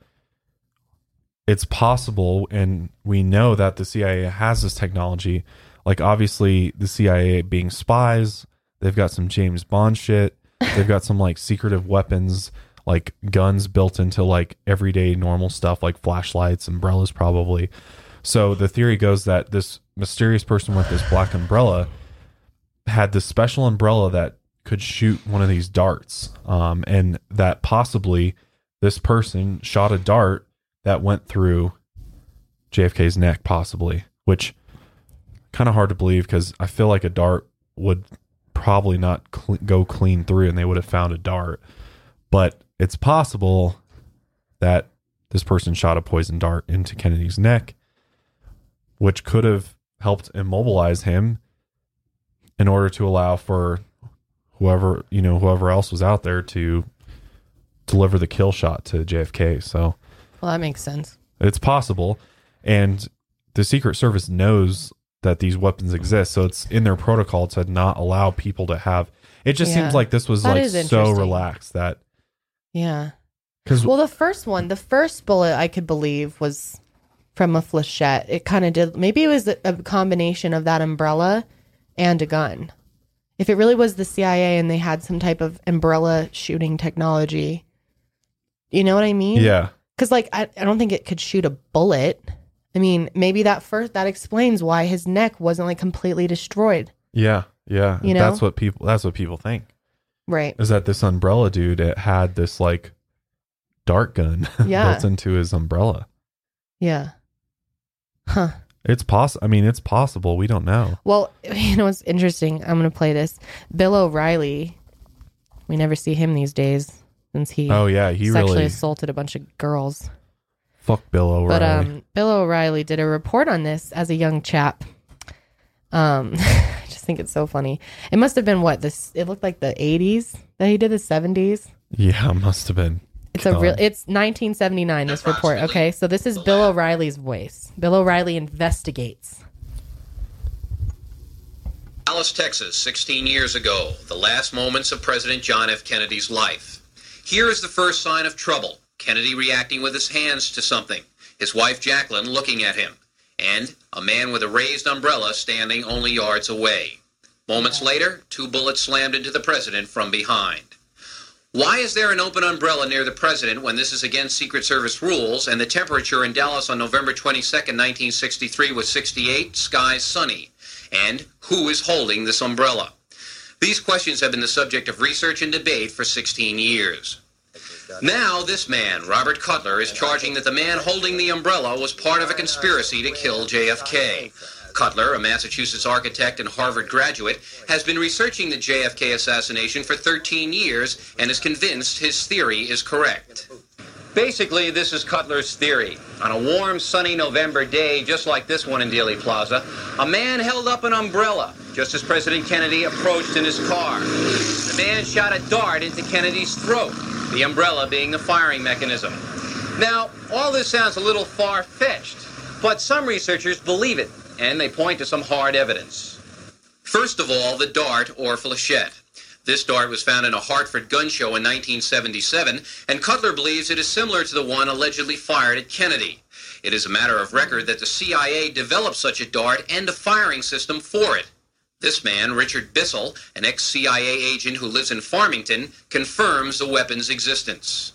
it's possible, and we know that the CIA has this technology. Like, obviously, the CIA being spies, they've got some James Bond shit. They've got some, like, secretive weapons, like guns built into, like, everyday normal stuff, like flashlights, umbrellas, probably. So the theory goes that this mysterious person with this black umbrella had this special umbrella that could shoot one of these darts. And that possibly this person shot a dart that went through JFK's neck, possibly, which kind of hard to believe because I feel like a dart would probably not go clean through and they would have found a dart. But it's possible that this person shot a poison dart into Kennedy's neck, which could have helped immobilize him in order to allow for whoever else was out there to deliver the kill shot to JFK. So, well, that makes sense. It's possible. And the Secret Service knows that these weapons exist. So it's in their protocol to not allow people to have, it just seems like this was like so relaxed that. Yeah. Well, the first bullet I could believe was from a flechette. It kind of did. Maybe it was a combination of that umbrella and a gun. If it really was the CIA and they had some type of umbrella shooting technology, you know what I mean? Yeah. Because like I don't think it could shoot a bullet. I mean, maybe that explains why his neck wasn't like completely destroyed. Yeah, yeah. You know? That's what people think. Right. Is that this umbrella dude, it had this like dart gun built into his umbrella. Yeah. Huh. It's possible. I mean, it's possible. We don't know. Well, you know what's interesting? I'm going to play this. Bill O'Reilly. We never see him these days since he he sexually really assaulted a bunch of girls. Fuck Bill O'Reilly. But Bill O'Reilly did a report on this as a young chap. I just think it's so funny. It must have been it looked like the 80s that he did, the 70s. Yeah, it must have been. It's it's 1979, this report. Okay, so this is Bill O'Reilly's voice. Bill O'Reilly investigates. Dallas, Texas, 16 years ago, the last moments of President John F. Kennedy's life. Here is the first sign of trouble. Kennedy reacting with his hands to something. His wife, Jacqueline, looking at him. And a man with a raised umbrella standing only yards away. Moments later, 2 bullets slammed into the president from behind. Why is there an open umbrella near the president when this is against Secret Service rules and the temperature in Dallas on November 22nd, 1963 was 68, skies sunny? And who is holding this umbrella? These questions have been the subject of research and debate for 16 years. Now this man, Robert Cutler, is charging that the man holding the umbrella was part of a conspiracy to kill JFK. Cutler, a Massachusetts architect and Harvard graduate, has been researching the JFK assassination for 13 years and is convinced his theory is correct. Basically, this is Cutler's theory. On a warm, sunny November day, just like this one in Dealey Plaza, a man held up an umbrella just as President Kennedy approached in his car. The man shot a dart into Kennedy's throat, the umbrella being the firing mechanism. Now, all this sounds a little far-fetched, but some researchers believe it, and they point to some hard evidence. First of all, the dart or flechette. This dart was found in a Hartford gun show in 1977, and Cutler believes it is similar to the one allegedly fired at Kennedy. It is a matter of record that the CIA developed such a dart and a firing system for it. This man, Richard Bissell, an ex-CIA agent who lives in Farmington, confirms the weapon's existence.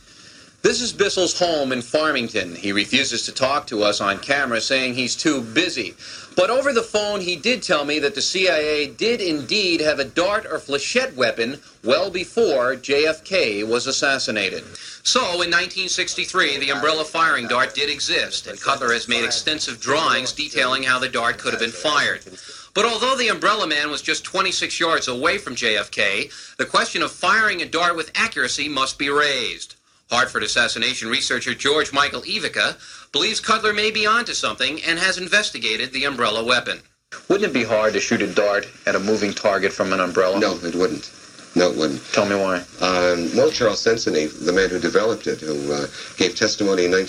This is Bissell's home in Farmington. He refuses to talk to us on camera, saying he's too busy. But over the phone, he did tell me that the CIA did indeed have a dart or flechette weapon well before JFK was assassinated. So, in 1963, the umbrella firing dart did exist, and Cutler has made extensive drawings detailing how the dart could have been fired. But although the umbrella man was just 26 yards away from JFK, the question of firing a dart with accuracy must be raised. Hartford assassination researcher George Michael Ivica believes Cutler may be onto something and has investigated the umbrella weapon. Wouldn't it be hard to shoot a dart at a moving target from an umbrella? No, it wouldn't. No, it wouldn't. Tell me why. Well, Charles Sensony, the man who developed it, who gave testimony in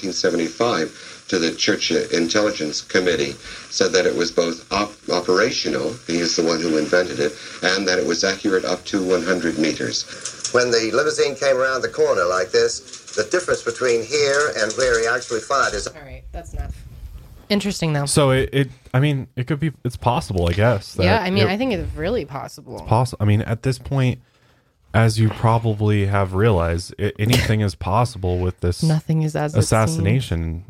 1975 to the Church Intelligence Committee, said that it was both operational, he is the one who invented it, and that it was accurate up to 100 meters. When the limousine came around the corner like this, the difference between here and where he actually fired is... All right, that's enough. Interesting, though. So it could be, it's possible, I guess. Yeah, I mean, I think it's really possible. It's possible. I mean, at this point, as you probably have realized, anything is possible with this. Nothing is as assassination.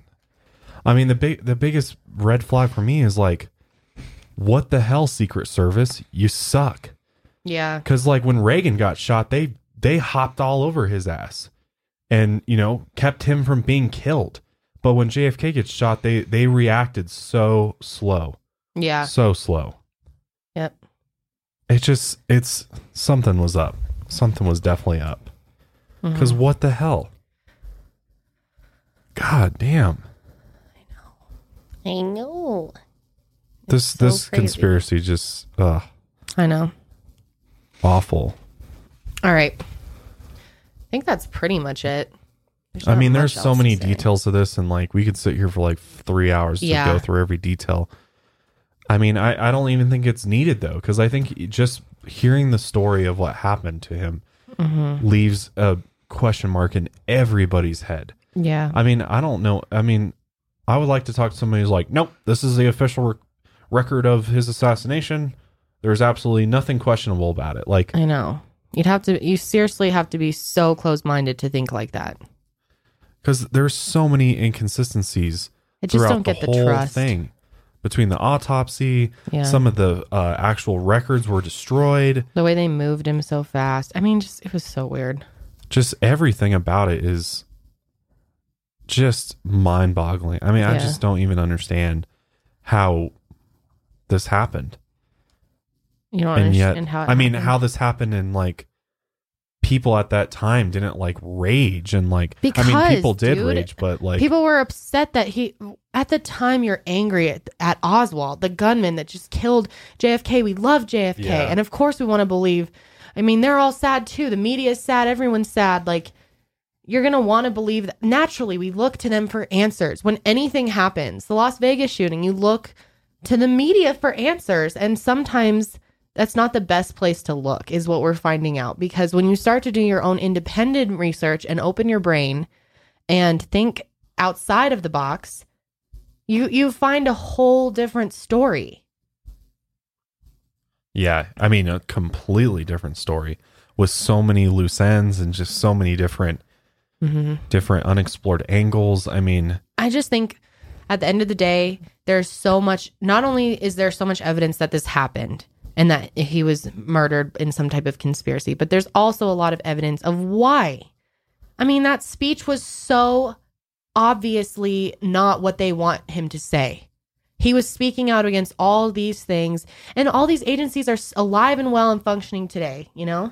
I mean, the biggest red flag for me is like, what the hell, Secret Service? You suck. Yeah. Because like when Reagan got shot, they hopped all over his ass and, kept him from being killed. But when JFK gets shot, they reacted so slow. Yeah. So slow. Yep. It's something was up. Something was definitely up. Because what the hell? God damn. I know. This crazy. conspiracy just I know. Awful. All right. I think that's pretty much it. I mean, there's so many details to this, and like we could sit here for like 3 hours to go through every detail. I mean, I don't even think it's needed though, because I think just hearing the story of what happened to him leaves a question mark in everybody's head. Yeah. I mean, I don't know. I mean, I would like to talk to somebody who's like, nope, this is the official record of his assassination. There's absolutely nothing questionable about it. Like, I know. You seriously have to be so close-minded to think like that. Because there's so many inconsistencies I just throughout don't get the whole trust thing. Between the autopsy, some of the actual records were destroyed. The way they moved him so fast. I mean, it was so weird. Just everything about it is just mind-boggling. I mean, I just don't even understand how this happened. You don't understand how it happened? How this happened and like people at that time didn't like rage and like, I mean, people did rage, but like people were upset that at the time you're angry at Oswald, the gunman that just killed JFK. We love JFK. Yeah. And of course we want to believe, I mean, they're all sad too. The media is sad. Everyone's sad. Like, you're going to want to believe that. Naturally, we look to them for answers. When anything happens, the Las Vegas shooting, you look to the media for answers. And sometimes that's not the best place to look, is what we're finding out. Because when you start to do your own independent research and open your brain and think outside of the box, you find a whole different story. Yeah, I mean, a completely different story with so many loose ends and just so many different unexplored angles. I mean, I just think at the end of the day, there's so much, not only is there so much evidence that this happened and that he was murdered in some type of conspiracy, but there's also a lot of evidence of why. I mean, that speech was so obviously not what they want him to say. He was speaking out against all these things, and all these agencies are alive and well and functioning today, you know?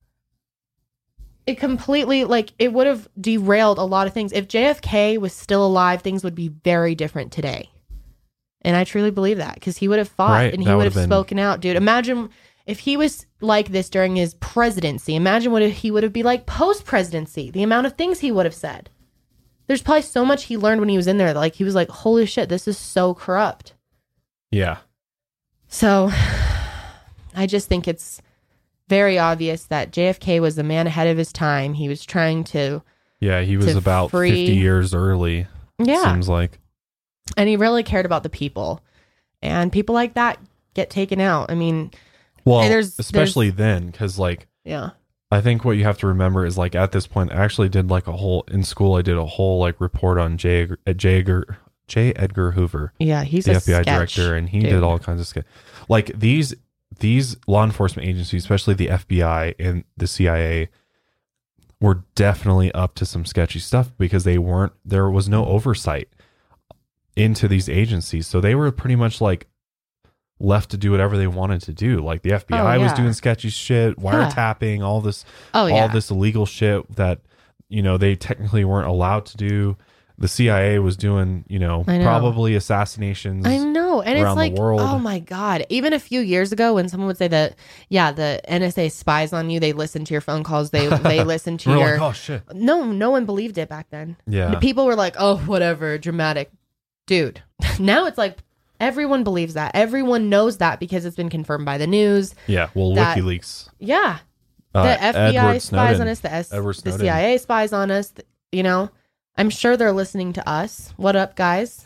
It completely, like, it would have derailed a lot of things. If JFK was still alive, things would be very different today. And I truly believe that, because he would have fought and he would have spoken out, dude. Imagine if he was like this during his presidency. Imagine what he would have been like post-presidency, the amount of things he would have said. There's probably so much he learned when he was in there. Like, he was like, holy shit, this is so corrupt. Yeah. So I just think it's very obvious that JFK was the man ahead of his time. He was trying to... Yeah, he was about 50 years early. Yeah. Seems like. And he really cared about the people. And people like that get taken out. I mean... Well, especially then, because like... Yeah. I think what you have to remember is like at this point, I actually did like in school, I did a whole like report on J. Edgar Hoover. Yeah, he's the a FBI sketch, director, and he did all kinds of sketch. Like these law enforcement agencies, especially the FBI and the CIA, were definitely up to some sketchy stuff because there was no oversight into these agencies. So they were pretty much like left to do whatever they wanted to do. Like the FBI was doing sketchy shit, wiretapping, all this illegal shit that, you know, they technically weren't allowed to do. The CIA was doing, you know, probably assassinations. I know. And around it's like, the world. Oh my God. Even a few years ago when someone would say that, yeah, the NSA spies on you, they listen to your phone calls, they listen to your... like, oh shit. No one believed it back then. Yeah. People were like, oh, whatever, dramatic. Dude. Now it's like, everyone believes that. Everyone knows that because it's been confirmed by the news. Yeah, well, WikiLeaks. Yeah. The FBI Edward spies Snowden. on us. The CIA spies on us. You know, I'm sure they're listening to us. What up, guys?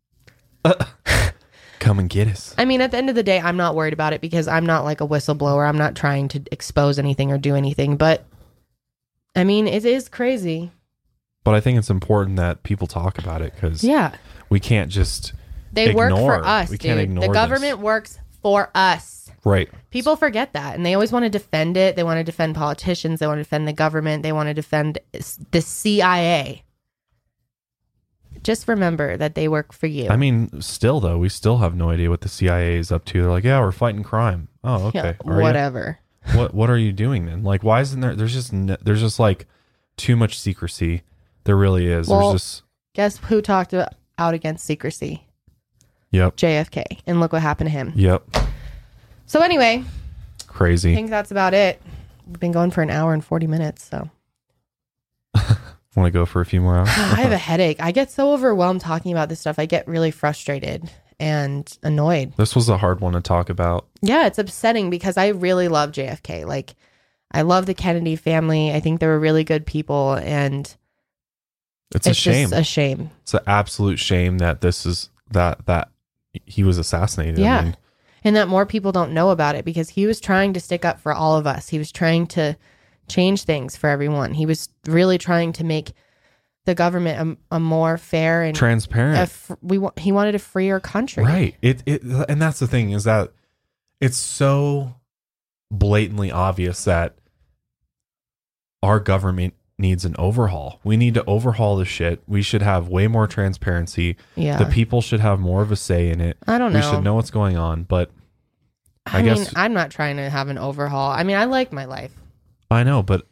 Come and get us. I mean, at the end of the day, I'm not worried about it because I'm not like a whistleblower. I'm not trying to expose anything or do anything. But, I mean, it is crazy. But I think it's important that people talk about it because we can't just... They work for us, we dude. Can't ignore the government works for us. Right. People forget that, and they always want to defend it. They want to defend politicians. They want to defend the government. They want to defend the CIA. Just remember that they work for you. I mean, still, though, we still have no idea what the CIA is up to. They're like, yeah, we're fighting crime. Oh, okay. Yeah, whatever. What are you doing then? Like, why isn't there... There's just like too much secrecy. There really is. Well, there's just... Guess who talked out against secrecy? Yep. JFK. And look what happened to him. Yep. So anyway. Crazy. I think that's about it. We've been going for an hour and 40 minutes, so. Want to go for a few more hours? I have a headache. I get so overwhelmed talking about this stuff. I get really frustrated and annoyed. This was a hard one to talk about. Yeah, it's upsetting because I really love JFK. Like, I love the Kennedy family. I think they were really good people, and it's a shame. Just a shame. It's an absolute shame that this is that he was assassinated. Yeah. I mean, and that more people don't know about it because he was trying to stick up for all of us. He was trying to change things for everyone. He was really trying to make the government a more fair and transparent. He wanted a freer country. Right. And that's the thing, is that it's so blatantly obvious that our government needs an overhaul. We need to overhaul the shit. We should have way more transparency. Yeah. The people should have more of a say in it. I don't know. We should know what's going on, but I mean, guess I'm not trying to have an overhaul. I mean, I like my life. I know, but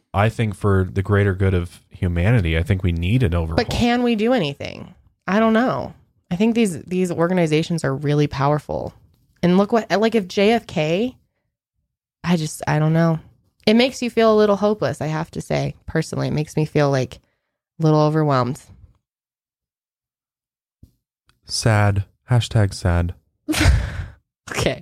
I think for the greater good of humanity, I think we need an overhaul. But can we do anything? I don't know. I think these organizations are really powerful. And look what, like, if JFK, I don't know. It makes you feel a little hopeless, I have to say. Personally, it makes me feel like a little overwhelmed. Sad. Hashtag sad. Okay.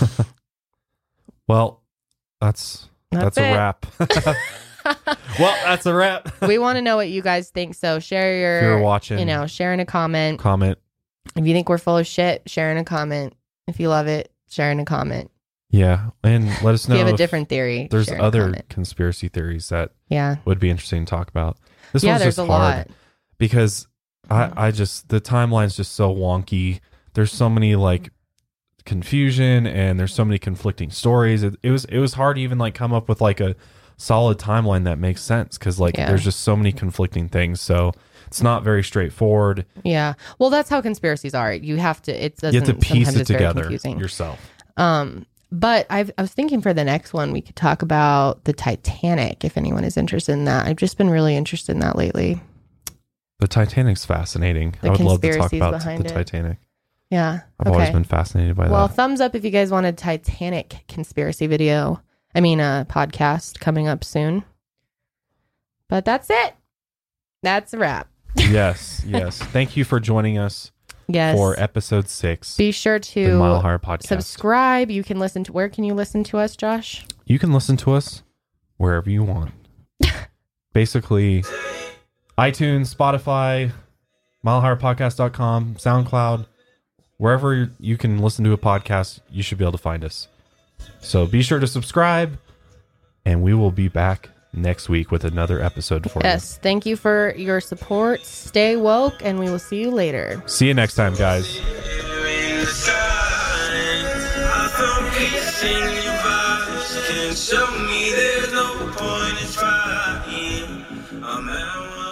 Well, that's a wrap. Well, that's a wrap. We want to know what you guys think. So share If you're watching, share in a comment. If you think we're full of shit, share in a comment. If you love it, share in a comment. Yeah. And let us know if you have a different theory. There's other conspiracy theories that would be interesting to talk about. This one's there's just a hard lot. because I just, the timeline's just so wonky. There's so many like confusion and there's so many conflicting stories. It was hard to even like come up with like a solid timeline that makes sense because like there's just so many conflicting things. So it's not very straightforward. Yeah. Well, that's how conspiracies are. You have to piece it together yourself. But I was thinking for the next one, we could talk about the Titanic if anyone is interested in that. I've just been really interested in that lately. The Titanic's fascinating. I would love to talk about the Titanic. Yeah. I've always been fascinated by that. Well, thumbs up if you guys want a Titanic conspiracy video. I mean, a podcast coming up soon. But that's it. That's a wrap. Yes. Thank you for joining us. Yes. For episode 6. Be sure to the Mile Higher Podcast. Subscribe. You can listen to, where can you listen to us, Josh? You can listen to us wherever you want. Basically, iTunes, Spotify, milehigherpodcast.com, SoundCloud, wherever you can listen to a podcast, you should be able to find us. So be sure to subscribe, and we will be back next week with another episode for you. Yes, thank you for your support. Stay woke, and we will see you later. See you next time, guys. Show me there's no point in trying. I'm at one.